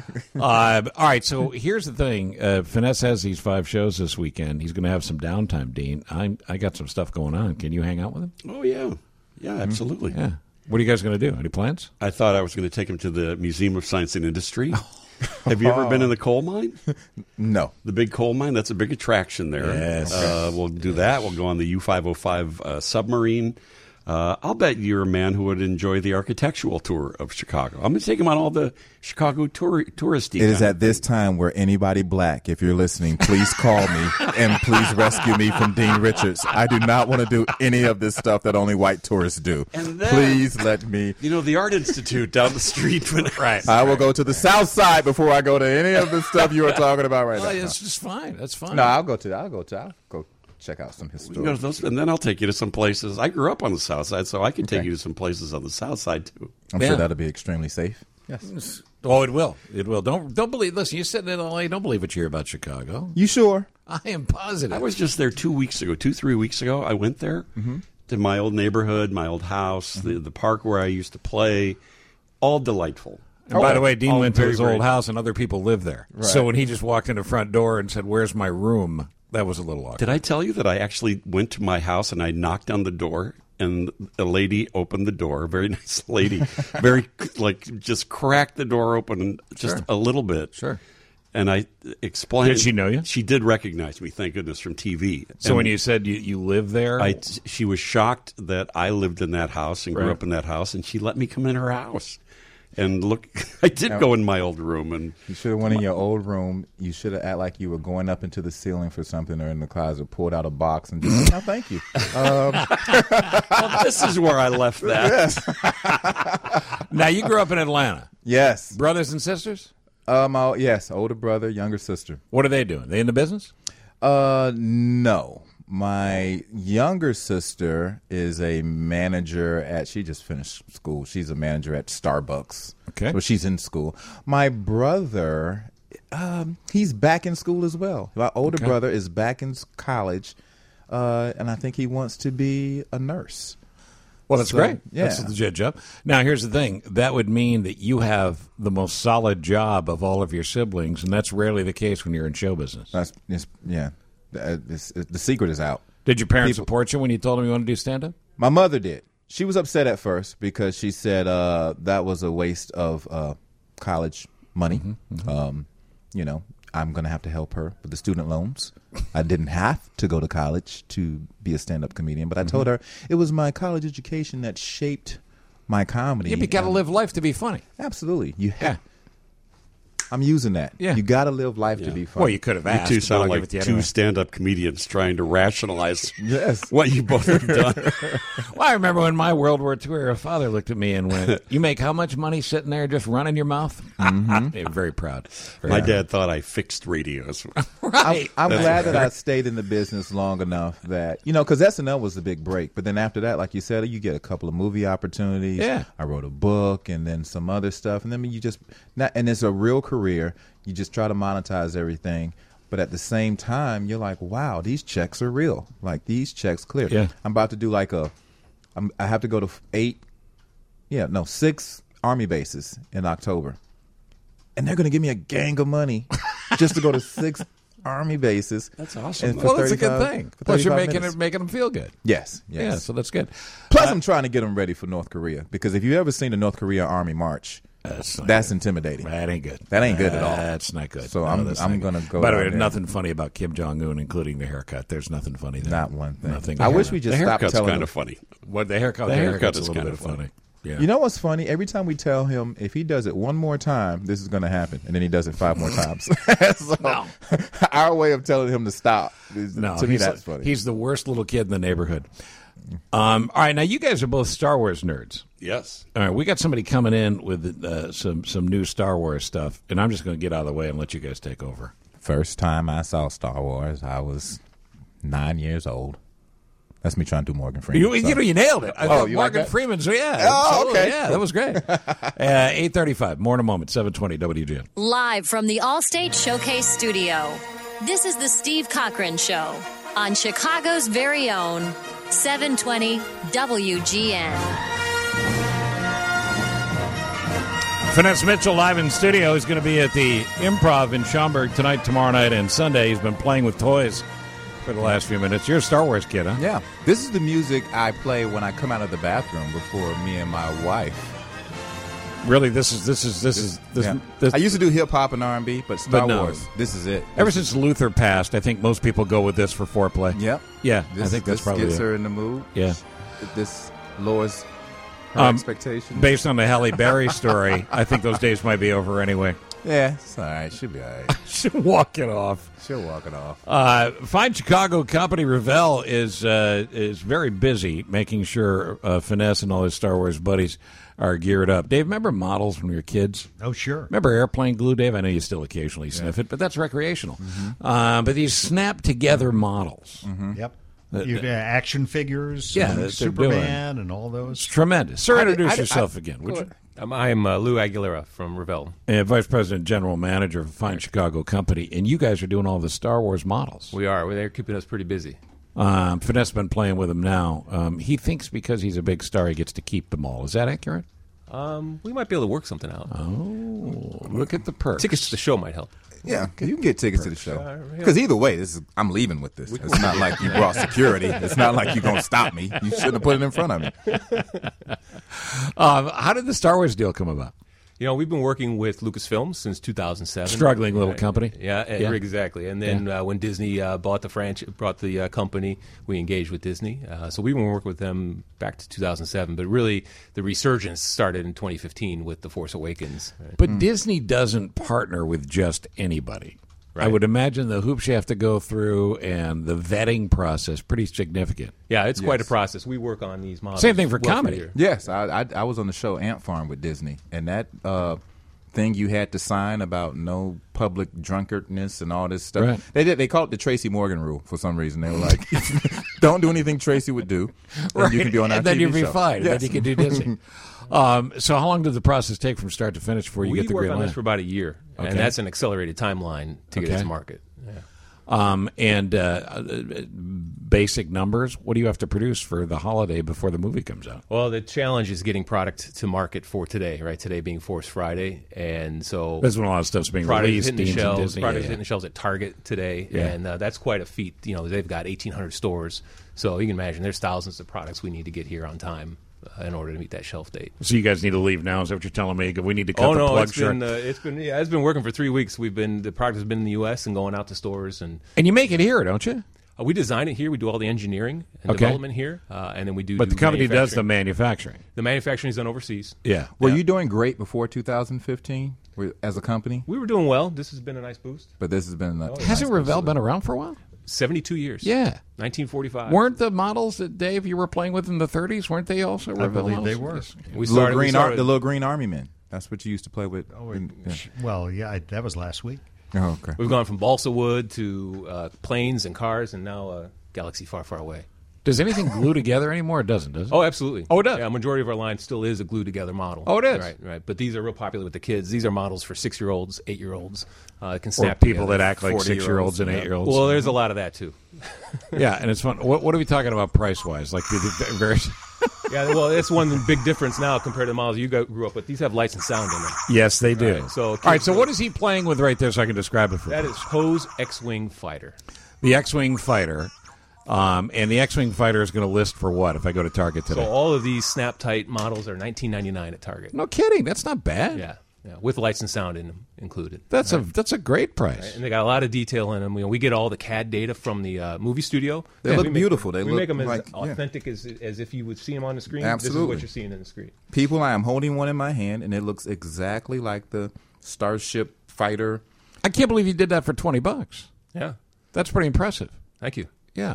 uh, all right, so here's the thing: uh, Finesse has these five shows this weekend. He's going to have some downtime. Dean, I I got some stuff going on. Can you hang out with him? Oh yeah, yeah, absolutely. Yeah. What are you guys going to do? Any plans? I thought I was going to take him to the Museum of Science and Industry. Have you ever been in the coal mine? No. The big coal mine? That's a big attraction there. Yes. Uh, we'll do that. We'll go on the U five oh five uh, submarine. Uh, I'll bet you're a man who would enjoy the architectural tour of Chicago. I'm going to take him on all the Chicago tour- touristy. It is at this time where anybody black, if you're listening, please call me and please rescue me from Dean Richards. I do not want to do any of this stuff that only white tourists do. And then, please let me. You know, the Art Institute down the street. When right. I will go to the South Side before I go to any of the stuff you are talking about right well, now. It's just fine. That's fine. No, I'll go to. I'll go to. I'll go. Check out some historic. Go to those, and then I'll take you to some places. I grew up on the South Side, so I can okay. take you to some places on the South Side too. I'm yeah. sure that'll be extremely safe. Yes. Oh, it will. It will. Don't don't believe. Listen, you said in L A. Don't believe what you hear about Chicago. You sure? I am positive. I was just there two weeks ago, two three weeks ago. I went there mm-hmm. to my old neighborhood, my old house, mm-hmm. the the park where I used to play. All delightful. And oh, by the way, Dean went to his very, old house, and other people live there. Right. So when he just walked in the front door and said, "Where's my room?" that was a little awkward. Did I tell you that I actually went to my house and I knocked on the door and a lady opened the door, a very nice lady, very, like, just cracked the door open just Sure. a little bit. Sure. And I explained. Did she know you? She did recognize me, thank goodness, from T V. So And when you said you, you live there? I, she was shocked that I lived in that house and grew Right. up in that house, and she let me come in her house. And look, I did Now- go in my old room. And You should have went in your old room. You should have act like you were going up into the ceiling for something or in the closet, pulled out a box, and just, no, thank you. Um, well, this is where I left that. Yes. Now, you grew up in Atlanta. Yes. Brothers and sisters? Um, oh, yes, older brother, younger sister. What are they doing? They in the business? Uh, no. My younger sister is a manager at, she just finished school. She's a manager at Starbucks. Okay. So she's in school. My brother, um, he's back in school as well. My older Okay. brother is back in s- college, uh, and I think he wants to be a nurse. Well, that's So, great. Yeah. That's a legit job. Now, here's the thing. That would mean that you have the most solid job of all of your siblings, and that's rarely the case when you're in show business. That's, it's, yeah. Uh, it's- it- the secret is out. Did your parents People- support you when you told them you wanted to do stand-up? My mother did. She was upset at first because she said uh, that was a waste of uh, college money. Mm-hmm, Um, you know, I'm going to have to help her with the student loans. I didn't have to go to college to be a stand-up comedian, but I told Mm-hmm. her it was my college education that shaped my comedy. Yeah, but you got to And- live life to be funny. Absolutely. You have. I'm using that. Yeah. You got to live life to be funny. Well, you could have You asked. two but sound I'll like give it to you two anyway. stand-up comedians trying to rationalize Yes. what you both have done. Well, I remember when my World War Two era father looked at me and went, "You make how much money sitting there just running your mouth?" Mhm. Yeah, very proud. Very My proud. dad thought I fixed radios. I'm, I'm That's glad that right. I stayed in the business long enough that, you know, because S N L was the big break. But then after that, like you said, you get a couple of movie opportunities. Yeah. I wrote a book and then some other stuff. And then you just, not, and it's a real career. You just try to monetize everything. But at the same time, you're like, wow, these checks are real. Like, these checks clear. Yeah. I'm about to do like a, I'm, I have to go to eight, yeah, no, six Army bases in October. And they're going to give me a gang of money just to go to six Army bases. That's awesome. And for Well, that's a good thirty-five thing. for Plus, you're thirty-five making minutes. it, making them feel good. Yes, yes. Yeah, so that's good. Plus, Uh, I'm trying to get them ready for North Korea because if you ever seen the North Korea Army march, That's not that's good. intimidating. That ain't good. That ain't good at all. That's not good. So No, I'm that's I'm not gonna good. go. By the way, down there. nothing funny about Kim Jong Un, including the haircut. There's nothing funny there. Not one thing. Nothing. I wish we just The stopped haircut's telling kind him. of funny. What the haircut? The The, haircut haircut's is a little kind bit of funny. Yeah. You know what's funny? Every time we tell him if he does it one more time, this is going to happen, and then he does it five more times. so No. our way of telling him to stop, is, No, to me, he's, that's funny. he's the worst little kid in the neighborhood. Um, all right, now you guys are both Star Wars nerds. Yes. All right, we got somebody coming in with uh, some some new Star Wars stuff, and I'm just going to get out of the way and let you guys take over. First time I saw Star Wars, I was nine years old. That's me trying to do Morgan Freeman. You, so. you know, you nailed it. I Oh, thought you like Morgan that? Freeman's, yeah. Oh, absolutely, okay. Yeah, that was great. uh, eight thirty-five, more in a moment, seven twenty W G N. Live from the Allstate Showcase Studio, this is the Steve Cochran Show on Chicago's very own seven twenty W G N. Finesse Mitchell live in studio. He's going to be at the Improv in Schaumburg tonight, tomorrow night, and Sunday. He's been playing with toys for the last few minutes.'re a Star Wars kid, huh? Yeah, this is the music I play when I come out of the bathroom before me and my wife. Really, this is this is this is this. Yeah. this I used to do hip hop and R and B, but Star But no. Wars, this is it. Ever since Luther passed, I think most people go with this for foreplay. Yep. Yeah, This, I think that's this probably gets it. her in the mood. Yeah. This lowers her Um, expectations. Based on the Halle Berry story, I think those days might be over anyway. Yeah, it's all right. She'll be all right. She'll walk it off. She'll walk it off. Uh, Fine Chicago Company Revell is uh, is very busy making sure uh, Finesse and all his Star Wars buddies are geared up. Dave, remember models when we were kids? Oh, sure. Remember airplane glue, Dave? I know you still occasionally sniff it, but that's recreational. Uh, but these snap together models. Yep. The- You, uh, the- action figures, Yeah, and that they're Superman, and all those. It's tremendous. Sir, I did- introduce I did- yourself I- again, would you? Um, I'm uh, Lou Aguilera from Revell. Uh, Vice President, General Manager of Fine Chicago Company, and you guys are doing all the Star Wars models. We are. They're keeping us pretty busy. Um, Finesse has been playing with them now. Um, he thinks because he's a big star, he gets to keep them all. Is that accurate? Um, we might be able to work something out. Oh, look at the perks. Tickets to the show might help. Yeah, you can get tickets to the show. Because either way, this is I'm leaving with this. It's not like you brought security. It's not like you're going to stop me. You shouldn't have put it in front of me. um, how did the Star Wars deal come about? You know, we've been working with Lucasfilm since two thousand seven. Struggling little company. Yeah, and, Yeah. exactly. And then Yeah. uh, when Disney uh, bought the franchise, brought the uh, company, we engaged with Disney. Uh, so we've been working with them back to two thousand seven. But really, the resurgence started in twenty fifteen with The Force Awakens. Right? But Disney doesn't partner with just anybody. I Right. would imagine the hoops you have to go through and the vetting process pretty significant. Yeah, it's quite a Yes. process. We work on these models. Same thing for well comedy. year. Yes, I, I I was on the show Ant Farm with Disney, and that uh, thing you had to sign about no public drunkardness and all this stuff. Right. They did. They called it the Tracy Morgan rule for some reason. They were like, "Don't do anything Tracy would do, and you can be on our and then T V you'd be show." fine. And Yes. then you could do Disney. um, so how long did the process take from start to finish before you we get the worked green on light? this for about a year, Okay. and that's an accelerated timeline to get Okay. it to market. Yeah. Um, and uh, uh, basic numbers, what do you have to produce for the holiday before the movie comes out? Well, the challenge is getting product to market for today, right? Today being Force Friday, and so That's when a lot of stuff's being product is released, hitting the Dean's and shelves. Disney, Product's yeah, hitting the shelves at Target today, Yeah. and uh, that's quite a feat. You know, they've got eighteen hundred stores, so you can imagine there's thousands of products we need to get here on time uh, in order to meet that shelf date. So you guys need to leave now? Is that what you're telling me? We need to cut Oh the no, plug it's short. been uh, it's been yeah, it's been working for three weeks. We've been the product has been in the U S and going out to stores, and and you make it here, don't you? Uh, we design it here. We do all the engineering and Okay. development here, uh, and then we do. But do the company does the manufacturing. manufacturing. The manufacturing is done overseas. Yeah. Were Yeah. you doing great before two thousand fifteen with- as a company? We were doing well. This has been a nice boost. But this has been. A, Hasn't Revell been around for a while? Seventy-two years. Yeah. nineteen forty-five. Weren't the models that, Dave, you were playing with in the thirties, weren't they also I Revell believe models? they were. Yes. We little started, we green ar- started the little green army men. That's what you used to play with. Oh, in- yeah. Well, yeah, I, that was last week. Oh, okay. We've gone from balsa wood to uh, planes and cars, and now uh, Galaxy Far, Far Away. Does anything glue together anymore? It doesn't, does it? Oh, absolutely. Oh, it does? Yeah, a majority of our line still is a glue together model. Oh, it is? Right, right. But these are real popular with the kids. These are models for six year olds, eight year olds. Uh, can Or snap people together. that act like six-year-olds and Yeah. eight-year-olds. Well, there's a lot of that too. Yeah, and it's fun. What, what are we talking about price-wise? Like, the, the very... Yeah, well, that's one big difference now compared to the models you go, grew up with. These have lights and sound in them. Yes, they do. Right, so All right, so what is he playing with right there so I can describe it for That you? is Poe's X-Wing Fighter. The X-Wing Fighter. Um, and the X-Wing Fighter is going to list for what if I go to Target today? So all of these snap-tight models are nineteen ninety-nine at Target. No kidding. That's not bad. Yeah, yeah, with lights and sound in them included. That's Right. a that's a great price. Right, and they got a lot of detail in them. You know, we get all the C A D data from the uh, movie studio. They Yeah, look we make- beautiful. They we look make them as like- yeah. authentic as as if you would see them on the screen. Absolutely. This is what you're seeing in the screen. People, I am holding one in my hand, and it looks exactly like the Starship Fighter. I can't believe you did that for twenty bucks. Yeah, that's pretty impressive. Thank you. Yeah.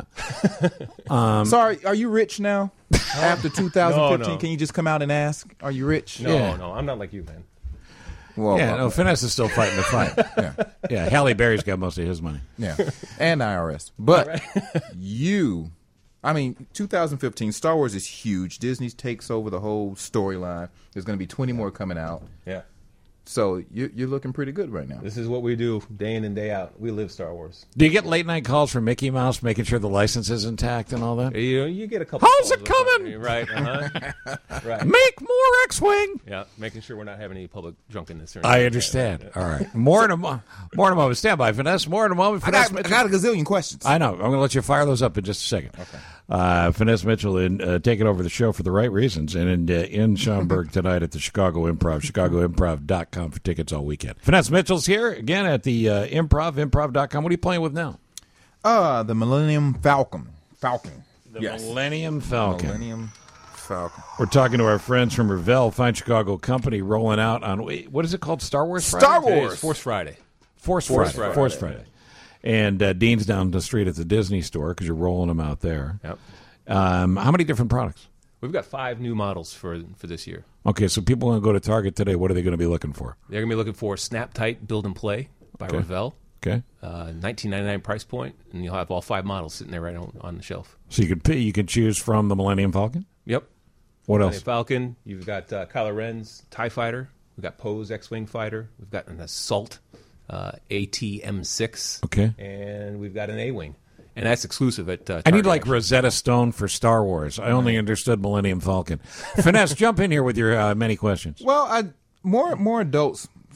um, Sorry, are you rich now? After two thousand fifteen, No, no. can you just come out and ask? Are you rich? No, Yeah. no, I'm not like you, man. Well, yeah, well, no, Finesse is still fighting the fight. yeah, Yeah, Halle Berry's got most of his money. yeah, and I R S. But you, I mean, two thousand fifteen, Star Wars is huge. Disney takes over the whole storyline. There's going to be twenty more coming out. Yeah. So you're, you're looking pretty good right now. This is what we do day in and day out. We live Star Wars. Do you get late night calls from Mickey Mouse making sure the license is intact and all that? You you get a couple. How's calls it coming? Right. Uh-huh. Right. Make more X-Wing. Yeah, making sure we're not having any public drunkenness. Or I anything. understand. All right. More in a, mo- more in a moment. Stand by, Finesse. More in a moment. I Finesse got, I Mitchell. got a gazillion questions. I know. I'm going to let you fire those up in just a second. Okay. Uh, Finesse Mitchell in, uh, taking over the show for the right reasons, and in, uh, in Schaumburg tonight at the Chicago Improv, chicago improv dot com for tickets all weekend. Finesse Mitchell's here again at the uh, Improv, improv dot com. What are you playing with now? Uh, the Millennium Falcon. Falcon. The yes. Millennium Falcon. Millennium Falcon. We're talking to our friends from Revell, fine Chicago company, rolling out on, wait, what is it called? Star Wars Friday? Star Today Wars. is Force Friday. Force, Force Friday. Friday. Force Friday. And uh, Dean's down the street at the Disney store because you're rolling them out there. Yep. Um, how many different products? We've got five new models for for this year. Okay, so people want to go to Target today. What are they going to be looking for? They're going to be looking for Snap Tight Build and Play by Okay. Revell. Okay. Uh, nineteen ninety-nine price point, and you'll have all five models sitting there right on, on the shelf. So you can pay, you can choose from the Millennium Falcon. Yep. What Millennium else? Falcon. You've got uh, Kylo Ren's TIE Fighter. We've got Poe's X-Wing Fighter. We've got an Assault uh, A T M six. Okay. And we've got an A-Wing. And that's exclusive at uh, I need Target, like actually. Rosetta Stone for Star Wars. I only understood Millennium Falcon. Finesse, jump in here with your uh, many questions. Well, I, more more adults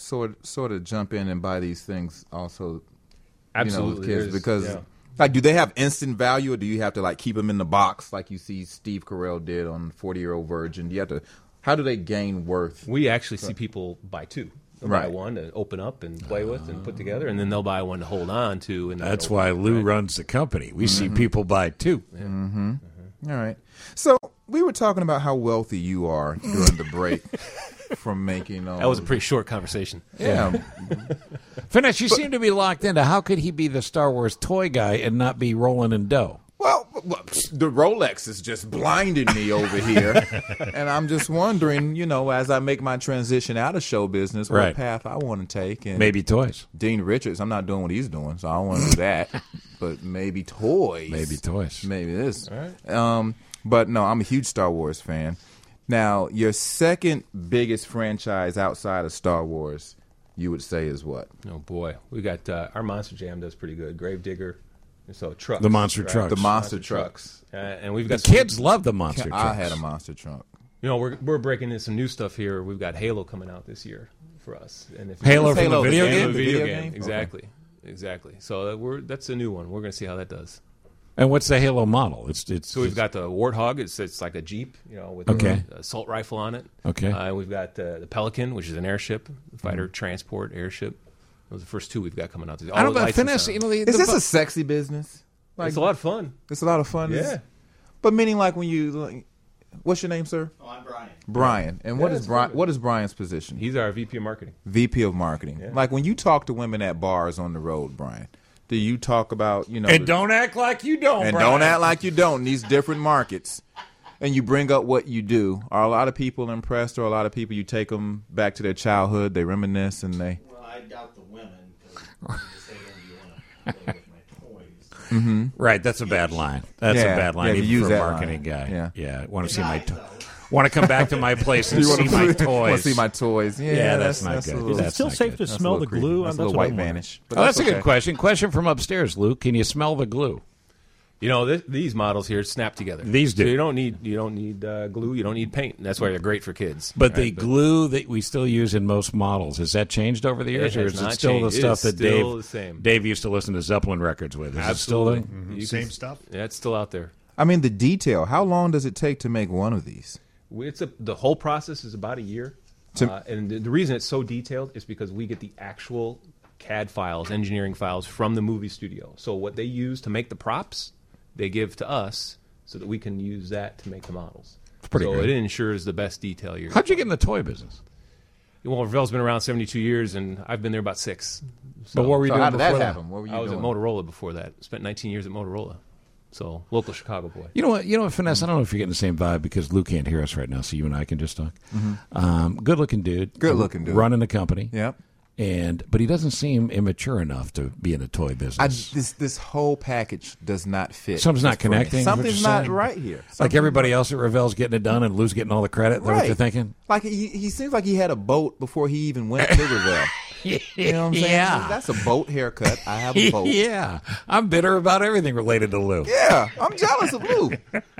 sort sort of jump in and buy these things also? Absolutely, you know, kids, there's- because yeah. like, do they have instant value, or do you have to like keep them in the box like you see Steve Carell did on forty Year Old Virgin? Do you have to? How do they gain worth? We actually see people buy two. They'll buy Right. one to open up and play with and put together, and then they'll buy one to hold on to. And then That's open why up, Lou right? runs the company. We see Mhm. people buy two. Mm-hmm. All right. So we were talking about how wealthy you are during the break from making. All That was a pretty short conversation. Yeah. Finesse, you seem to be locked into how could he be the Star Wars toy guy and not be rolling in dough? Well, well, the Rolex is just blinding me over here, and I'm just wondering, you know, as I make my transition out of show business, what Right. path I want to take. And Maybe toys. Dean Richards, I'm not doing what he's doing, so I don't want to do that. But maybe toys. Maybe toys. Maybe this. All right. Um, but no, I'm a huge Star Wars fan. Now, your second biggest franchise outside of Star Wars, you would say, is what? Oh boy, we got uh, our Monster Jam does pretty good. Gravedigger, and so trucks. The monster right? trucks. The monster trucks. Uh, and we've The got some- kids love the monster I trucks. had a monster truck. You know, we're we're breaking in some new stuff here. We've got Halo coming out this year for us, and if Halo you- from Halo, the video the game? the video, game, game? exactly, exactly. So uh, we're that's a new one. We're going to see how that does. And what's the Halo model? It's it's So we've got the Warthog. It's it's like a Jeep, you know, with Okay. an assault rifle on it. Okay. Uh, and we've got uh, the Pelican, which is an airship, fighter Mm-hmm. transport airship. Those are the first two we've got coming out. This, I don't all the know, lights and Finesse, sound. you know, the, Is the this a sexy business? It's a lot of fun. It's a lot of fun. Yeah. But meaning like when you, like, what's your name, sir? Oh, I'm Brian. Brian. And what Yeah, is it's Brian? fun. What is Brian's position? He's our V P of marketing. V P of marketing. Yeah. Like when you talk to women at bars on the road, Brian, do you talk about, you know, And the- don't act like you don't, and Brian. don't act like you don't in these different markets, and you bring up what you do? Are a lot of people impressed, or a lot of people you take them back to their childhood, they reminisce, and they Well, I doubt the women because you say, "Oh, you want to play with my toys?" mm-hmm. Right, that's a bad line. That's Yeah, a bad line yeah, you even use for a that marketing line. guy. Yeah. yeah. Want to see Good my night, to- though. want to come back to my place and You see wanna my want toys. to see my toys. Yeah, Yeah, that's not that's good. a little- Is it That's still not safe good. to That's a smell little the creepy. glue? That's a That's little what white I'm wondering. vanish. But Oh, that's a okay. good question. Question from upstairs, Luke. Can you smell the glue? You know, th- these models here snap together. These do. So you don't need you don't need uh, glue. You don't need paint. And that's why they're great for kids. But right? the glue that we still use in most models, has that changed over the years, It or has is it not still changed. the It stuff is that still Dave the same. Dave used to listen to Zeppelin records with? Is Absolutely. it still there? You Same can- stuff. Yeah, it's still out there. I mean, the detail. How long does it take to make one of these? It's a, the whole process is about a year, To- uh, and the, the reason it's so detailed is because we get the actual C A D files, engineering files from the movie studio. So what they use to make the props, they give to us so that we can use that to make the models. pretty so good. it ensures the best detail. You're How'd you get in the toy business? Well, Ravel's been around seventy-two years, and I've been there about six. But what were you So doing how did that before that? happen? What were you I was doing? at Motorola before that. Spent nineteen years at Motorola. So, local Chicago boy. You know what? You know what, Finesse? I don't know if you're getting the same vibe because Lou can't hear us right now, so you and I can just talk. Mhm. Um, good looking dude. Good-looking dude. Running the company. Yep. And but he doesn't seem immature enough to be in the toy business. I, this this whole package does not fit. Something's not for me. connecting. is what Something's you're not saying? right here. Like Something's everybody not- else at Ravel's getting it done, and Lou's getting all the credit. Is that what you're thinking? Like he, he seems like he had a boat before he even went to Ravel. You know what I'm saying? Yeah. That's a boat haircut. I have a boat. Yeah, I'm bitter about everything related to Lou. Yeah, I'm jealous of Lou.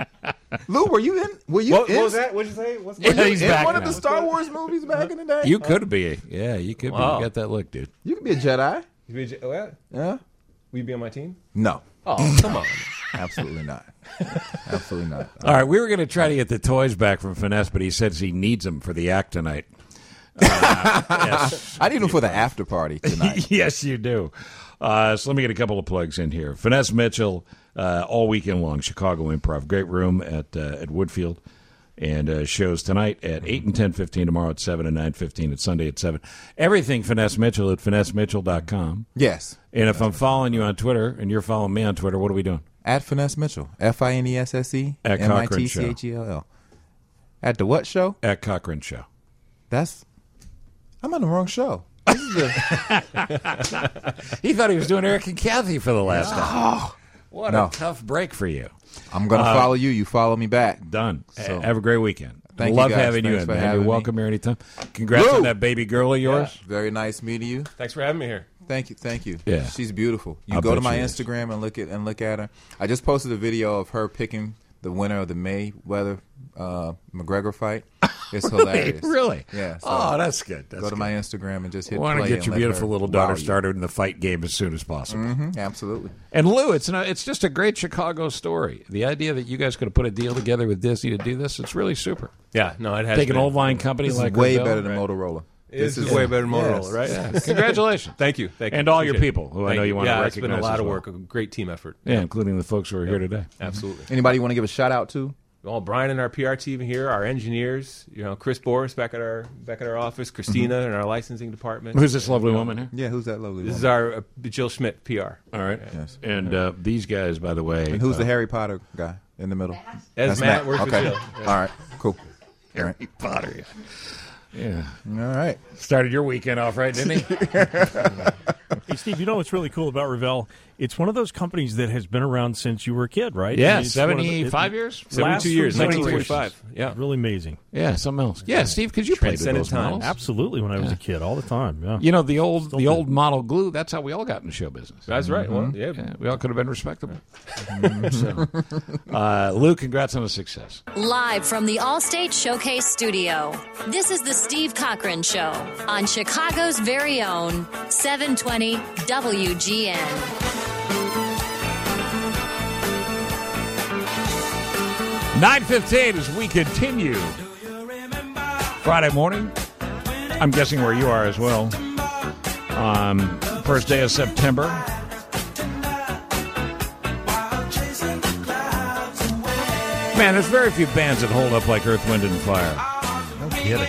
Lou, were you in? Were you What- in? what was that? What'd you say? What's- Were you Yeah, he's in back one of now. the Star Wars movies back in the day? You could be. Yeah, you could be. Wow. You got that look, dude. You could be a Jedi. You be, what? Yeah. Will you be on my team? No. Oh, come on. Absolutely not. Absolutely not. All right, we were going to try to get the toys back from Finesse, but he says he needs them for the act tonight. Uh, yes. I need them for the after party tonight. Yes, you do. Uh, so let me get a couple of plugs in here. Finesse Mitchell, uh, all weekend long, Chicago Improv. Great room at uh, at Woodfield. And uh, shows tonight at eight and ten fifteen, tomorrow at seven and nine fifteen, at Sunday at seven. Everything Finesse Mitchell at finesse mitchell dot com. Yes. And if I'm following you on Twitter and you're following me on Twitter, what are we doing? At Finesse Mitchell. F I N E S S E At M I Cochran T C H E L L. At the what show? At Cochran Show. That's. I'm on the wrong show. This is the. He thought he was doing Eric and Kathy for the last time. Oh, What no. a tough break for you. I'm going to Uh, follow you. You follow me back. Done. So- Have a great weekend. Thank you, Love guys. having you Thanks in, for man. having You're me. welcome here anytime. Congrats Lou! on that baby girl of yours. Very nice meeting you. Thanks for having me here. Thank you, thank you. Yeah. She's beautiful. You I'll go to bet my she is. Instagram and look at and look at her. I just posted a video of her picking the winner of the Mayweather uh, McGregor fight. It's Really? hilarious. Really? Yeah. so Oh, that's good. That's go to good. my Instagram and just hit I want to play get and your let beautiful her little wow daughter you. started in the fight game as soon as possible. Mhm, absolutely. And Lou, it's an, it's just a great Chicago story. The idea that you guys could have put a deal together with Disney to do this, it's really super. Yeah, no, it has Take an been. old line company This like is way Revell. better than Right. Motorola. This, is is- way better than Motorola, Yes. right? Yeah. Congratulations. Thank you. Thank you. And all your Appreciate it. people who I Thank know you want to Yeah, it's been a recognize lot as of well. work, a great team effort. Yeah, including the folks who are here today. Absolutely. Anybody you want to give a shout out to? Well, Brian and our P R team here, our engineers, you know, Chris Boris back at our back at our office, Christina in our licensing department. Who's this lovely woman here? Yeah, who's that lovely This woman? is our uh, Jill Schmidt, P R. All right. Yes. And uh, these guys, by the way. And who's uh, the Harry Potter guy in the middle? As That's Matt works with okay. Jill. All right. Cool. All right. Harry Potter. Yeah. Yeah. All right. Started your weekend off right, didn't he? Hey, Steve, you know what's really cool about Revell? It's one of those companies that has been around since you were a kid, right? Yeah, I mean, it's one of the- seventy-five it years? lasts seventy-two years, through nineteen generations. forty-five. Yeah. Really amazing. Yeah, something else. Yeah, Steve, because you played with Transcended those time. models. Absolutely, when I was Yeah. a kid, all the time. Yeah. You know, the old Still the do. old model glue, that's how we all got in the show business. That's right. Well, yeah. Yeah, we all could have been respectable. So, uh, Lou, congrats on the success. Live from the Allstate Showcase Studio, this is the Steve Cochran Show on Chicago's very own seven twenty W G N. nine fifteen as we continue. Friday morning. I'm guessing where you are as well. Um, first day of September. Man, there's very few bands that hold up like Earth, Wind, and Fire. No kidding.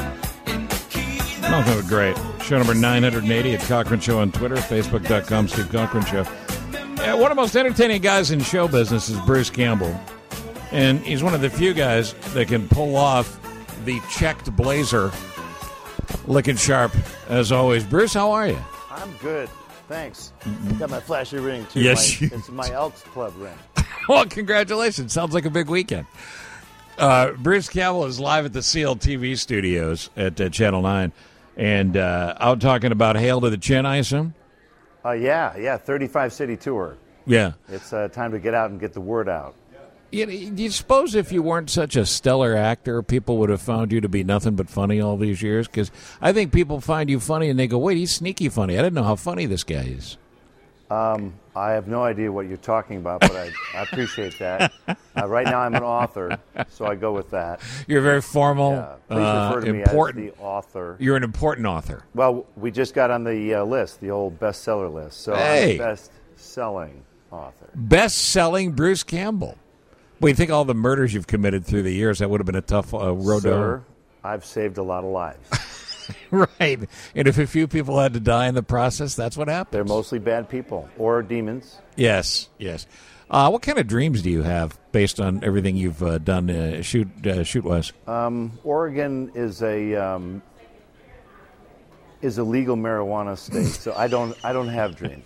Nothing but great. Show number nine eighty at Cochran Show on Twitter, Facebook dot com, Steve Cochran Show. Yeah, one of the most entertaining guys in show business is Bruce Campbell. And he's one of the few guys that can pull off the checked blazer, looking sharp as always. Bruce, how are you? I'm good. Thanks. Got my flashy ring, too. Yes, My, you it's my Elks Club ring. Well, congratulations. Sounds like a big weekend. Uh, Bruce Campbell is live at the C L T V studios at uh, Channel nine. And uh, out talking about Hail to the Chin, I assume? Uh, yeah, yeah, thirty-five city tour. Yeah. It's uh, time to get out and get the word out. You, do you suppose if you weren't such a stellar actor, people would have found you to be nothing but funny all these years? Because I think people find you funny and they go, wait, he's sneaky funny. I didn't know how funny this guy is. Um, I have no idea what you're talking about, but I, I appreciate that. Uh, right now I'm an author, so I go with that. You're very formal, Yeah, please uh, refer to me important. as the author. You're an important author. Well, we just got on the uh, list, the old bestseller list. So Hey. I'm a best-selling author. Best-selling Bruce Campbell. Well, you think all the murders you've committed through the years, that would have been a tough uh, road to Sir, I've saved a lot of lives. Right. And if a few people had to die in the process, that's what happened. They're mostly bad people or demons. Yes, yes. Uh, what kind of dreams do you have based on everything you've uh, done uh, shoot uh, shoot wise? Um, Oregon is a um, is a legal marijuana state, so I don't I don't have dreams.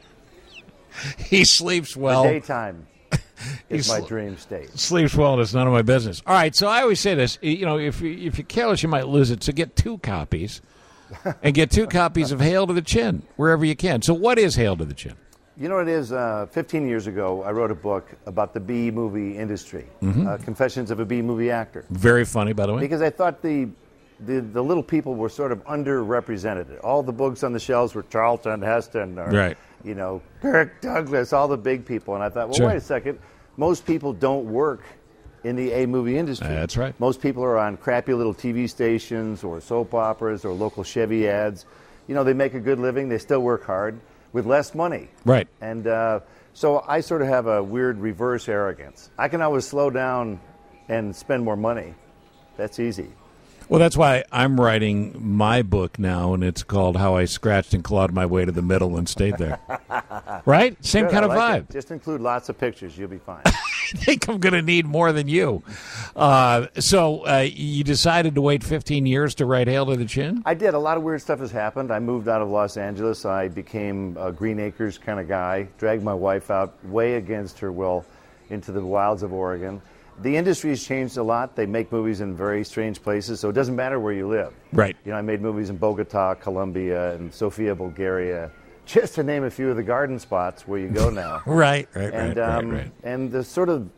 He sleeps well. The daytime is He my sl- dream state. Sleeps well, and it's none of my business. All right, so I always say this: you know, if you, if you're careless, you might lose it. So get two copies, and get two copies of Hail to the Chin wherever you can. So, what is Hail to the Chin? You know what it is? Uh, fifteen years ago, I wrote a book about the B movie industry, Mhm. uh, Confessions of a B movie actor. Very funny, by the way. Because I thought the, the the little people were sort of underrepresented. All the books on the shelves were Charlton Heston, or Right. you know, Kirk Douglas, all the big people. And I thought, well, Sure. wait a second. Most people don't work in the A movie industry. That's right. Most people are on crappy little T V stations or soap operas or local Chevy ads. You know, they make a good living. They still work hard with less money. Right. And uh, so I sort of have a weird reverse arrogance. I can always slow down and spend more money. That's easy. Well, that's why I'm writing my book now, and it's called How I Scratched and Clawed My Way to the Middle and Stayed There. Right? Same Good, kind I of like vibe. it. Just include lots of pictures. You'll be fine. I think I'm going to need more than you. Uh, so uh, you decided to wait fifteen years to write Hail to the Chin? I did. A lot of weird stuff has happened. I moved out of Los Angeles. I became a Green Acres kind of guy, dragged my wife out way against her will into the wilds of Oregon. The industry has changed a lot. They make movies in very strange places, so it doesn't matter where you live. Right. You know, I made movies in Bogota, Colombia, and Sofia, Bulgaria, just to name a few of the garden spots where you go now. Right, right, and, right, um, right, right. And the sort of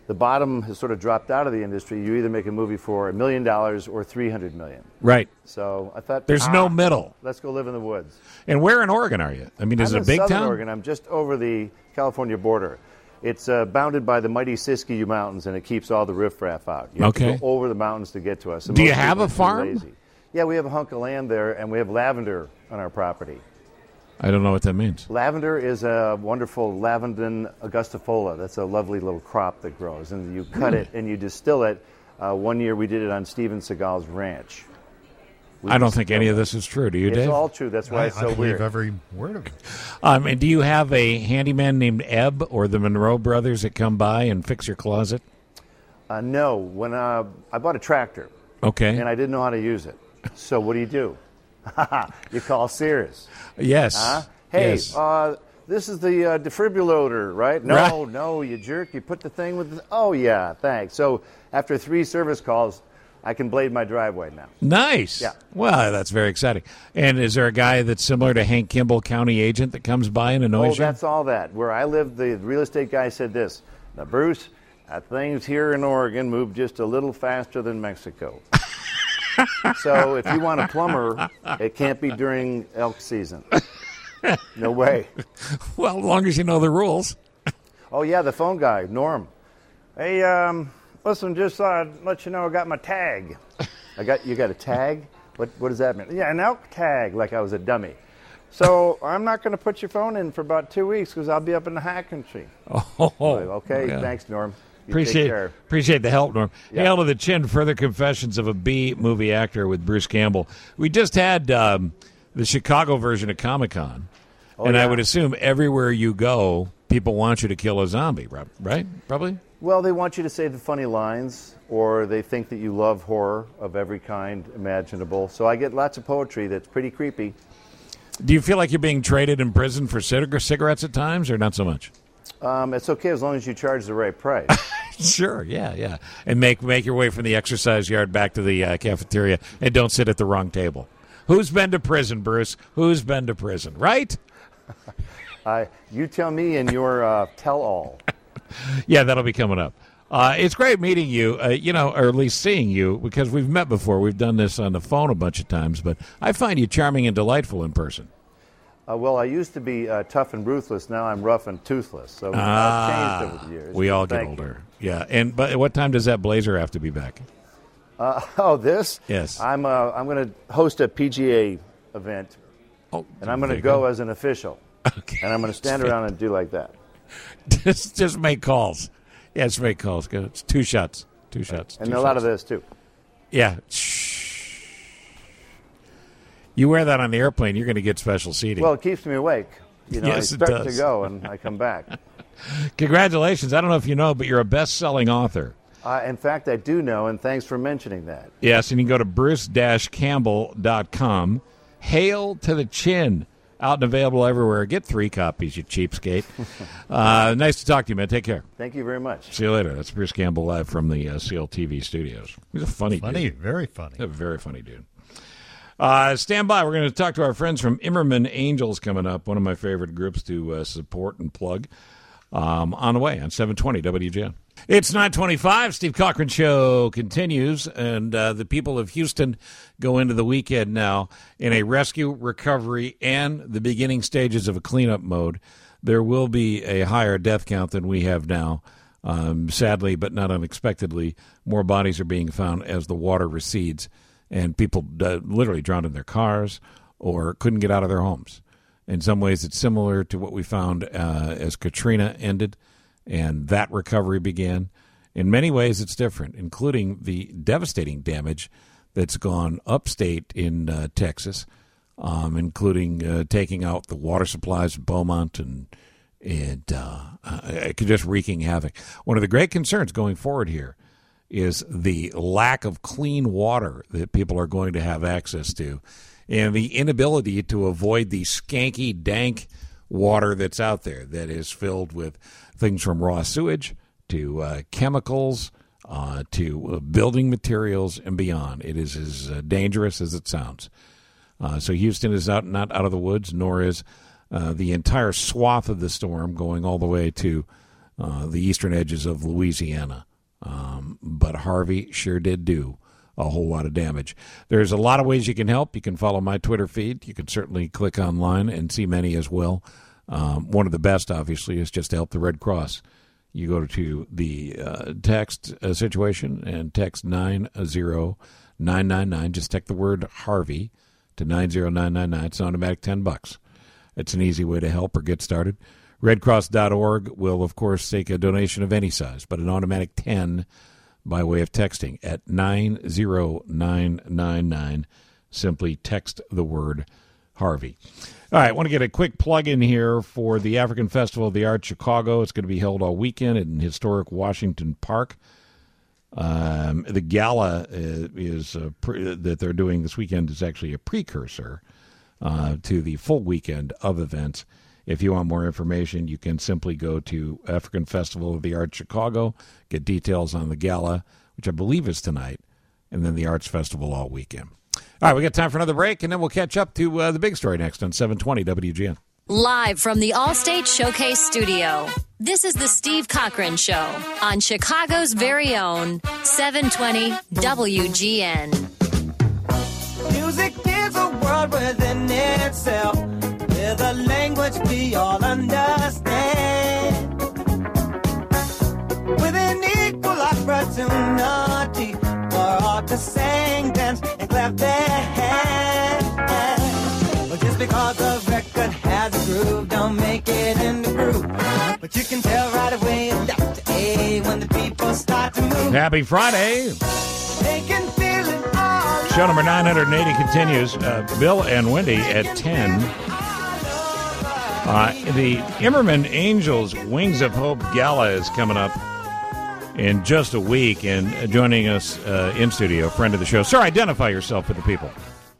The bottom has sort of dropped out of the industry. You either make a movie for a million dollars or three hundred million. Right. So I thought There's ah, no middle. Let's go live in the woods. And where in Oregon are you? I mean, is I'm it a big in Southern town? Oregon. I'm just over the California border. It's uh, bounded by the mighty Siskiyou Mountains, and it keeps all the riffraff out. You have Okay. to go over the mountains to get to us. And Do you most have people a are too farm? lazy. Yeah, we have a hunk of land there, and we have lavender on our property. I don't know what that means. Lavender is a wonderful Lavandin augustifolia. That's a lovely little crop that grows, and you cut Hmm. it and you distill it. Uh, one year we did it on Steven Seagal's ranch. We I don't just- think any of this is true. Do you, It's Dave? all true. That's why I, it's so I believe weird. every word of it. Um, and do you have a handyman named Ebb or the Monroe brothers that come by and fix your closet? Uh, no, when uh, I bought a tractor, Okay. and I didn't know how to use it. So what do you do? You call Sears. Yes. Huh? Hey, Yes. uh, this is the uh, defibrillator, right? No, Right. no, you jerk. You put the thing with the... Oh, yeah, thanks. So after three service calls, I can blade my driveway now. Nice. Yeah. Well, that's very exciting. And is there a guy that's similar to Hank Kimball, county agent, that comes by and Oh, annoys you? that's all that. Where I live, the real estate guy said this. Now, Bruce, uh, things here in Oregon move just a little faster than Mexico. So if you want a plumber, it can't be during elk season. No way. Well, as long as you know the rules. Oh, yeah, the phone guy, Norm. Hey, um, listen, just uh, let you know I got my tag. I got You got a tag? What What does that mean? Yeah, an elk tag, like I was a dummy. So I'm not going to put your phone in for about two weeks because I'll be up in the high country. Oh, Like, okay, yeah. thanks, Norm. You Appreciate take care. appreciate the help, Norm. Yeah. Hail to the Chin, further confessions of a B movie actor with Bruce Campbell. We just had um, the Chicago version of Comic-Con, Oh, and I yeah. would assume everywhere you go, people want you to kill a zombie, right? Right? Probably? Well, they want you to say the funny lines, or they think that you love horror of every kind imaginable. So I get lots of poetry that's pretty creepy. Do you feel like you're being traded in prison for cig- cigarettes at times, or not so much? Um, it's okay as long as you charge the right price. Sure, yeah, yeah. And make make your way from the exercise yard back to the uh, cafeteria, and don't sit at the wrong table. Who's been to prison, Bruce? Who's been to prison, right? Uh, you tell me in your uh, tell-all. Yeah, that'll be coming up. Uh, it's great meeting you, uh, you know, or at least seeing you, because we've met before. We've done this on the phone a bunch of times, but I find you charming and delightful in person. Uh, well, I used to be uh, tough and ruthless. Now I'm rough and toothless. So Ah, I've changed over the years. we all get Thank you. older. Yeah, and but what time does that blazer have to be back? Uh, oh, this? Yes. I'm uh, I'm going to host a P G A event, oh, and I'm going there to you go go. as an official. Okay. And I'm going to stand around and do like that. just just make calls. Yeah, just make calls. Go. It's two shots. Two shots. And two a lot shots. of this, too. Yeah. Shh. You wear that on the airplane, you're going to get special seating. Well, it keeps me awake. You know, Yes, I it start does. to go, and I come back. Congratulations. I don't know if you know, but you're a best-selling author. Uh, in fact, I do know, and thanks for mentioning that. Yes, and you can go to bruce dash campbell dot com. Hail to the Chin. Out and available everywhere. Get three copies, you cheapskate. uh, nice to talk to you, man. Take care. Thank you very much. See you later. That's Bruce Campbell live from the uh, C L T V studios. He's a funny, Funny, dude. very funny. A very funny dude. Uh, stand by. We're going to talk to our friends from Immerman Angels coming up, one of my favorite groups to uh, support and plug. Um, on the way on seven twenty W G N. It's nine twenty-five. Steve Cochran Show continues, and uh, the people of Houston go into the weekend now in a rescue, recovery, and the beginning stages of a cleanup mode. There will be a higher death count than we have now. Um, sadly, but not unexpectedly, more bodies are being found as the water recedes, and people uh, literally drowned in their cars or couldn't get out of their homes. In some ways, it's similar to what we found uh, as Katrina ended and that recovery began. In many ways, it's different, including the devastating damage that's gone upstate in uh, Texas, um, including uh, taking out the water supplies in Beaumont and and uh, uh, just wreaking havoc. One of the great concerns going forward here is the lack of clean water that people are going to have access to, and the inability to avoid the skanky, dank water that's out there that is filled with things from raw sewage to uh, chemicals uh, to uh, building materials and beyond. It is as uh, dangerous as it sounds. Uh, so Houston is out, not out of the woods, nor is uh, the entire swath of the storm going all the way to uh, the eastern edges of Louisiana. Um, but Harvey sure did do a whole lot of damage. There's a lot of ways you can help. You can follow my Twitter feed. You can certainly click online and see many as well. Um, one of the best, obviously, is just to help the Red Cross. You go to the uh, text uh, situation and text nine zero nine nine nine. Just text the word Harvey to nine zero nine nine nine. It's an automatic ten bucks. It's an easy way to help or get started. red cross dot org will, of course, take a donation of any size, but an automatic ten by way of texting at nine zero nine nine nine. Simply text the word Harvey. All right, I want to get a quick plug in here for the African Festival of the Arts Chicago. It's going to be held all weekend in historic Washington Park. Um, the gala uh, is uh, pre- that they're doing this weekend is actually a precursor uh, to the full weekend of events. If you want more information, you can simply go to African Festival of the Arts Chicago, get details on the gala, which I believe is tonight, and then the Arts Festival all weekend. All right, we got time for another break, and then we'll catch up to uh, the big story next on seven twenty W G N. Live from the Allstate Showcase Studio, this is the Steve Cochran Show on Chicago's very own seven twenty W G N. Music is a world within itself, with a language we all understand. With an equal opportunity for all to sing, dance, and clap their hands. Well, just because a record has a groove, don't make it in the groove. But you can tell right away left to A when the people start to move. Happy Friday. They can feel it all. Show number nine hundred eighty continues. Uh, Bill and Wendy at ten. Uh, the Immerman Angels Wings of Hope Gala is coming up in just a week, and joining us uh, in studio, friend of the show. Sir, identify yourself for the people.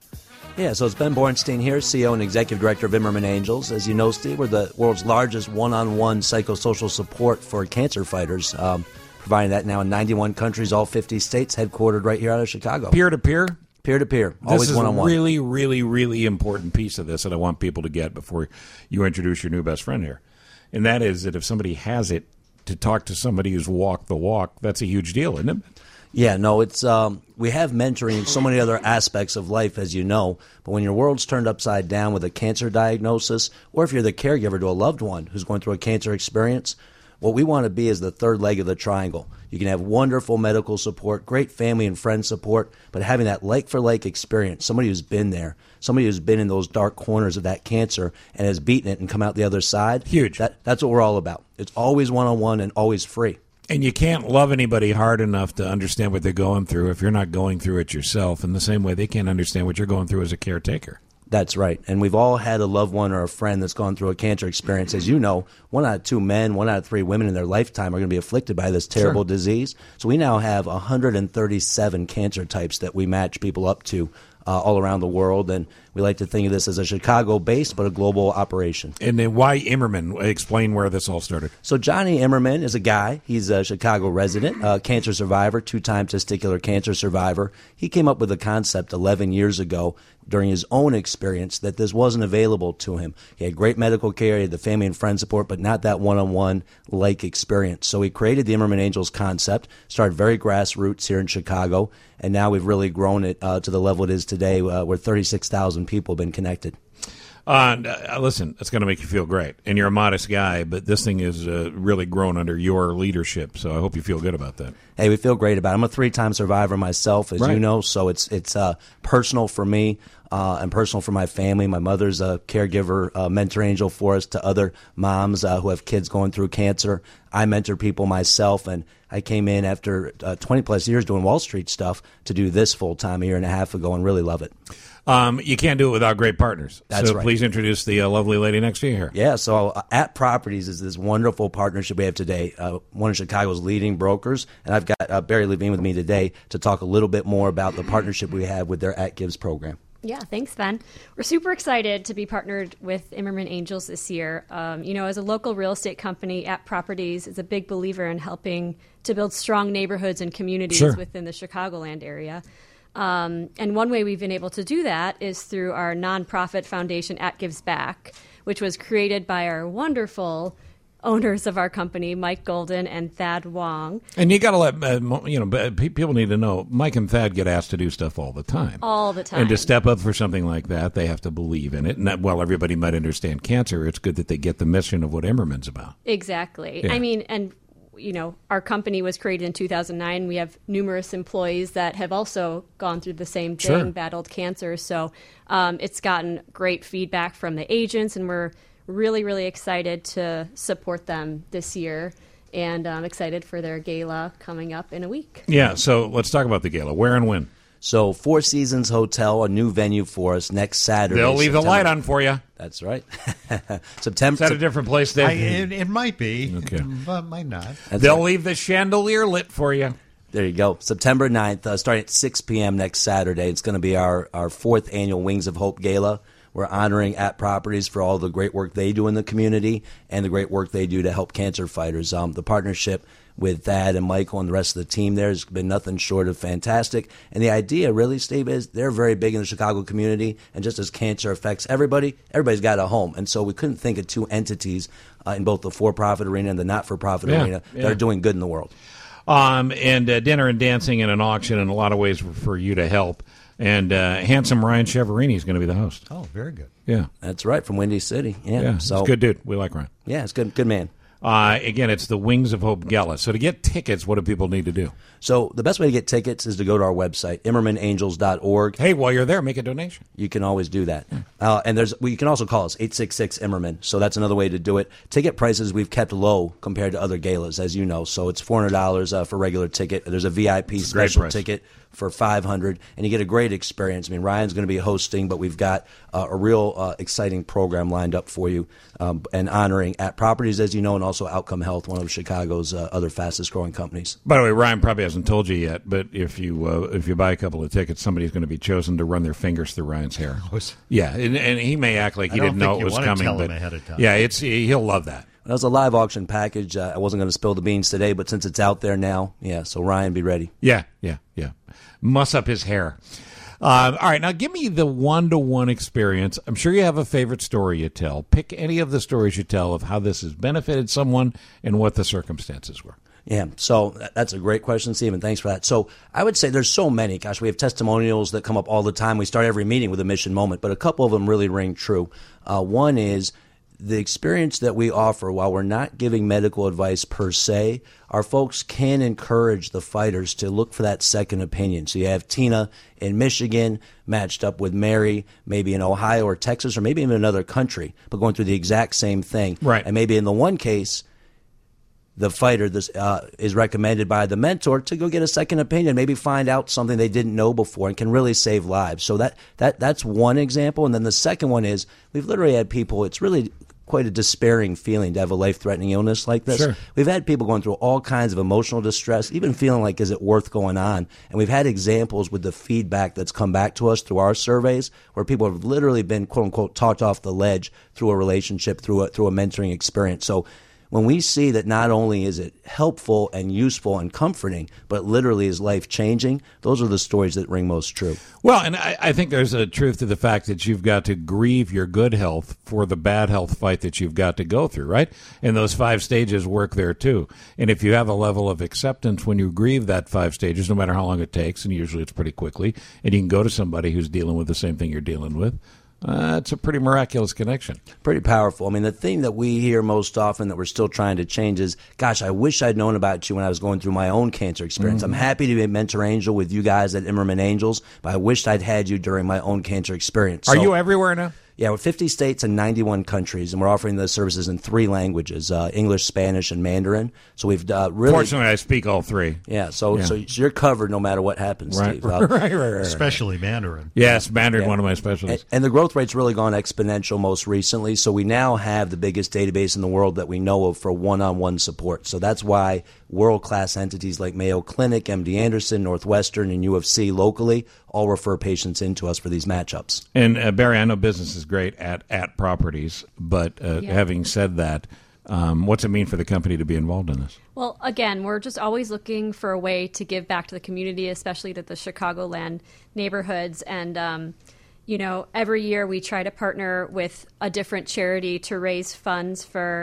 Yeah, so it's Ben Bornstein here, C E O and Executive Director of Immerman Angels. As you know, Steve, we're the world's largest one-on-one psychosocial support for cancer fighters, um, providing that now in ninety-one countries, all fifty states, headquartered right here out of Chicago. Peer-to-peer? Peer-to-peer, always this one-on-one. This is a really, really, really important piece of this that I want people to get before you introduce your new best friend here. And that is that if somebody has it, to talk to somebody who's walked the walk, that's a huge deal, isn't it? Yeah, no, it's um, we have mentoring in so many other aspects of life, as you know, but when your world's turned upside down with a cancer diagnosis, or if you're the caregiver to a loved one who's going through a cancer experience, what we want to be is the third leg of the triangle. You can have wonderful medical support, great family and friend support, but having that like-for-like experience, somebody who's been there, somebody who's been in those dark corners of that cancer and has beaten it and come out the other side. Huge. That, that's what we're all about. It's always one-on-one and always free. And you can't love anybody hard enough to understand what they're going through if you're not going through it yourself. In the same way, they can't understand what you're going through as a caretaker. That's right. And we've all had a loved one or a friend that's gone through a cancer experience. As you know, one out of two men, one out of three women in their lifetime are going to be afflicted by this terrible Sure. disease. So we now have one hundred thirty-seven cancer types that we match people up to uh, all around the world. And we like to think of this as a Chicago-based but a global operation. And then why Immerman? Explain where this all started. So Johnny Immerman is a guy. He's a Chicago resident, a cancer survivor, two-time testicular cancer survivor. He came up with a concept eleven years ago during his own experience that this wasn't available to him. He had great medical care, he had the family and friend support, but not that one-on-one like experience. So he created the Immerman Angels concept, started very grassroots here in Chicago, and now we've really grown it uh, to the level it is today uh, where thirty-six thousand people have been connected. Uh, uh, listen, it's going to make you feel great. And you're a modest guy, but this thing is uh, really grown under your leadership, so I hope you feel good about that. Hey, we feel great about it. I'm a three-time survivor myself, as Right. you know, so it's it's uh, personal for me uh, and personal for my family. My mother's a caregiver, uh, mentor angel for us to other moms uh, who have kids going through cancer. I mentor people myself, and I came in after uh, twenty-plus years doing Wall Street stuff to do this full-time a year and a half ago and really love it. Um, you can't do it without great partners. That's so right. Please introduce the uh, lovely lady next to you here. Yeah, so uh, At Properties is this wonderful partnership we have today, uh, one of Chicago's leading brokers, and I've got uh, Barry Levine with me today to talk a little bit more about the partnership we have with their At Gives program. Yeah, thanks, Ben. We're super excited to be partnered with Immerman Angels this year. Um, you know, as a local real estate company, At Properties is a big believer in helping to build strong neighborhoods and communities Sure. within the Chicagoland area. Um, and one way we've been able to do that is through our nonprofit foundation, At Gives Back, which was created by our wonderful owners of our company, Mike Golden and Thad Wong. And you got to let, uh, mo- you know, b- pe- people need to know, Mike and Thad get asked to do stuff all the time. All the time. And to step up for something like that, they have to believe in it. And that, while everybody might understand cancer, it's good that they get the mission of what Immerman's about. Exactly. Yeah. I mean, and, you know, our company was created in two thousand nine. We have numerous employees that have also gone through the same thing, Sure. battled cancer. So um, it's gotten great feedback from the agents, and we're really, really excited to support them this year, and I'm excited for their gala coming up in a week. Yeah, so let's talk about the gala. Where and when? So Four Seasons Hotel, a new venue for us next Saturday. They'll leave the September- light on for you. That's right. September. Is that a different place, Dave? I, it, it might be, Okay. but might not. That's They'll right. leave the chandelier lit for you. There you go. September ninth, uh, starting at six p.m. next Saturday. It's going to be our, our fourth annual Wings of Hope Gala. We're honoring At Properties for all the great work they do in the community and the great work they do to help cancer fighters. Um, the partnership with Thad and Michael and the rest of the team there has been nothing short of fantastic. And the idea, really, Steve, is they're very big in the Chicago community. And just as cancer affects everybody, everybody's got a home. And so we couldn't think of two entities uh, in both the for-profit arena and the not-for-profit Yeah, arena that yeah. are doing good in the world. Um, and uh, dinner and dancing and an auction in a lot of ways for, for you to help. And uh, handsome Ryan Cheverini is going to be the host. Oh, very good. Yeah. That's right, from Windy City. Yeah, Yeah, so he's a good dude. We like Ryan. Yeah, it's good. Good man. Uh, again, it's the Wings of Hope Gala. So to get tickets, what do people need to do? So the best way to get tickets is to go to our website, immerman angels dot org. Hey, while you're there, make a donation. You can always do that. Uh, and there's well, you can also call us, eight six six Immerman. So that's another way to do it. Ticket prices we've kept low compared to other galas, as you know. So it's four hundred dollars uh, for regular ticket. There's a V I P It's a great special price. ticket for five hundred dollars, and you get a great experience. I mean, Ryan's going to be hosting, but we've got uh, a real uh, exciting program lined up for you, um, and honoring At Properties, as you know, and also Outcome Health, one of Chicago's uh, other fastest-growing companies. By the way, Ryan probably hasn't told you yet, but if you uh, if you buy a couple of tickets, somebody's going to be chosen to run their fingers through Ryan's hair. Yeah, and, and he may act like he I don't didn't know think it you was wanna coming, tell but him ahead of time. yeah, it's he'll love that. That was a live auction package. Uh, I wasn't going to spill the beans today, but since it's out there now, yeah, so Ryan, be ready. Yeah, yeah, yeah. Muss up his hair. Uh, all right, now give me the one-to-one experience. I'm sure you have a favorite story you tell. Pick any of the stories you tell of how this has benefited someone and what the circumstances were. Yeah, so that- that's a great question, Stephen. Thanks for that. So I would say there's so many. Gosh, we have testimonials that come up all the time. We start every meeting with a mission moment, but a couple of them really ring true. Uh, one is the experience that we offer, while we're not giving medical advice per se, our folks can encourage the fighters to look for that second opinion. So you have Tina in Michigan matched up with Mary, maybe in Ohio or Texas, or maybe even another country, but going through the exact same thing. Right. And maybe in the one case, the fighter this, uh, is recommended by the mentor to go get a second opinion, maybe find out something they didn't know before, and can really save lives. So that, that that's one example. And then the second one is we've literally had people, it's really quite a despairing feeling to have a life-threatening illness like this. Sure. We've had people going through all kinds of emotional distress, even feeling like, is it worth going on? And we've had examples with the feedback that's come back to us through our surveys where people have literally been, quote-unquote, talked off the ledge through a relationship, through a, through a mentoring experience. So when we see that not only is it helpful and useful and comforting, but literally is life-changing, those are the stories that ring most true. Well, and I, I think there's a truth to the fact that you've got to grieve your good health for the bad health fight that you've got to go through, right? And those five stages work there, too. And if you have a level of acceptance when you grieve that five stages, no matter how long it takes, and usually it's pretty quickly, and you can go to somebody who's dealing with the same thing you're dealing with, Uh, it's a pretty miraculous connection. Pretty powerful. I mean, the thing that we hear most often that we're still trying to change is, gosh, I wish I'd known about you when I was going through my own cancer experience. Mm-hmm. I'm happy to be a mentor angel with you guys at Immerman Angels, but I wished I'd had you during my own cancer experience. Are So- you everywhere now? Yeah, we're fifty states and ninety-one countries, and we're offering the services in three languages, uh, English, Spanish, and Mandarin. So we've uh, really... Fortunately, I speak all three. Yeah, so, Yeah. so you're covered no matter what happens, Right, Steve. Uh, right, right, right, right. Especially Mandarin. Yes, Mandarin, Yeah. one of my specialties. And, and the growth rate's really gone exponential most recently. So we now have the biggest database in the world that we know of for one-on-one support. So that's why world-class entities like Mayo Clinic, M D Anderson, Northwestern, and U of C locally all refer patients into us for these matchups. And uh, Barry, I know business is great at at properties, but uh, Yeah. having said that, um, what's it mean for the company to be involved in this? Well, again, we're just always looking for a way to give back to the community, especially to the Chicagoland neighborhoods. And, um, you know, every year we try to partner with a different charity to raise funds for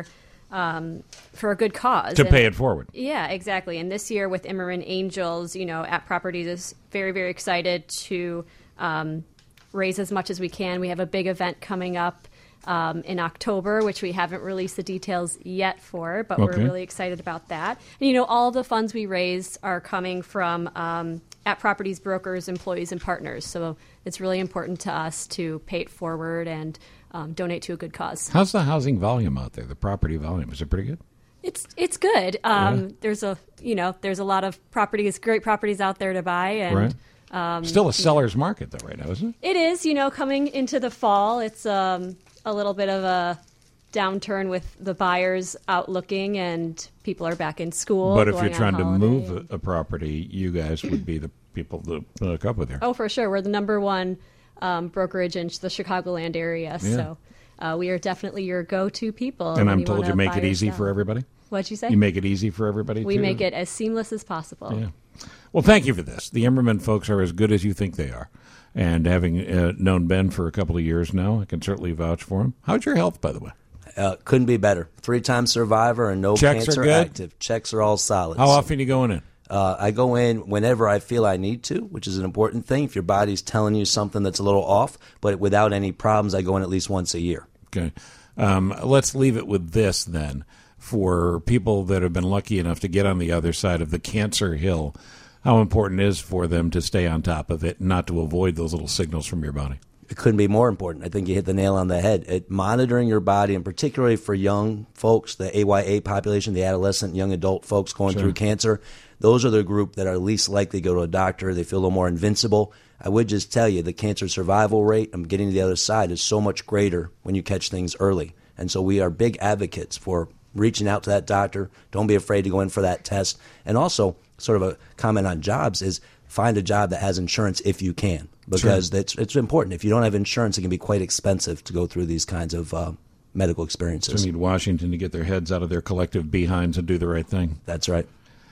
um, for a good cause. To And- pay it forward. Yeah, exactly. And this year with Immerman Angels, you know, At Properties is very, very excited to um, raise as much as we can. We have a big event coming up um, in October, which we haven't released the details yet for, but Okay. we're really excited about that. And, you know, all the funds we raise are coming from um, At Properties brokers, employees, and partners. So it's really important to us to pay it forward and um, donate to a good cause. How's the housing volume out there? The property volume, is it pretty good? It's it's good. Um, Yeah. There's a you know there's a lot of properties, great properties out there to buy, and Right. um, Still a seller's market, though, right now, isn't it? it is. You know, coming into the fall, it's um, a little bit of a downturn with the buyers out looking, and people are back in school. But if going you're on trying to holiday. move a, a property, you guys would be the people to hook up with here. Oh, for sure. We're the number one um, brokerage in the Chicagoland area, Yeah. so uh, we are definitely your go-to people. And when I'm you told wanna you make buy it or easy sell. for everybody? What'd you say? You make it easy for everybody, We too? make it as seamless as possible. Yeah. Well, thank you for this. The Immerman folks are as good as you think they are. And having uh, known Ben for a couple of years now, I can certainly vouch for him. How's your health, by the way? Uh, couldn't be better. Three-time survivor and no Checks are cancer good? active. Checks are all solid. How often are you going in? Uh, I go in whenever I feel I need to, which is an important thing. If your body's telling you something that's a little off, but without any problems, I go in at least once a year. Okay. Um, let's leave it with this, then. For people that have been lucky enough to get on the other side of the cancer hill, how important it is for them to stay on top of it and not to avoid those little signals from your body? It couldn't be more important. I think you hit the nail on the head. It, monitoring your body, and particularly for young folks, the A Y A population, the adolescent, young adult folks going Sure. through cancer, those are the group that are least likely to go to a doctor. They feel a little more invincible. I would just tell you the cancer survival rate, I'm getting to the other side, is so much greater when you catch things early. And so we are big advocates for reaching out to that doctor. Don't be afraid to go in for that test. And also, sort of a comment on jobs is find a job that has insurance if you can, because Sure. that's it's important. If you don't have insurance, it can be quite expensive to go through these kinds of uh, medical experiences. So we need Washington to get their heads out of their collective behinds and do the right thing. That's right.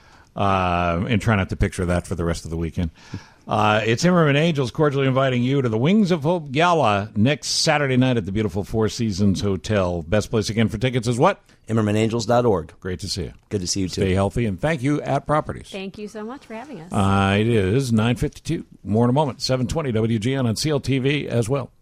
Uh, and try not to picture that for the rest of the weekend. Uh, it's Immerman Angels cordially inviting you to the Wings of Hope Gala next Saturday night at the beautiful Four Seasons Hotel. Best place again for tickets is what? Immerman Angels dot org. Great to see you. Good to see you, too. Stay healthy, and thank you, At Properties. Thank you so much for having us. Uh, it is nine fifty-two. More in a moment. seven twenty W G N on C L T V as well.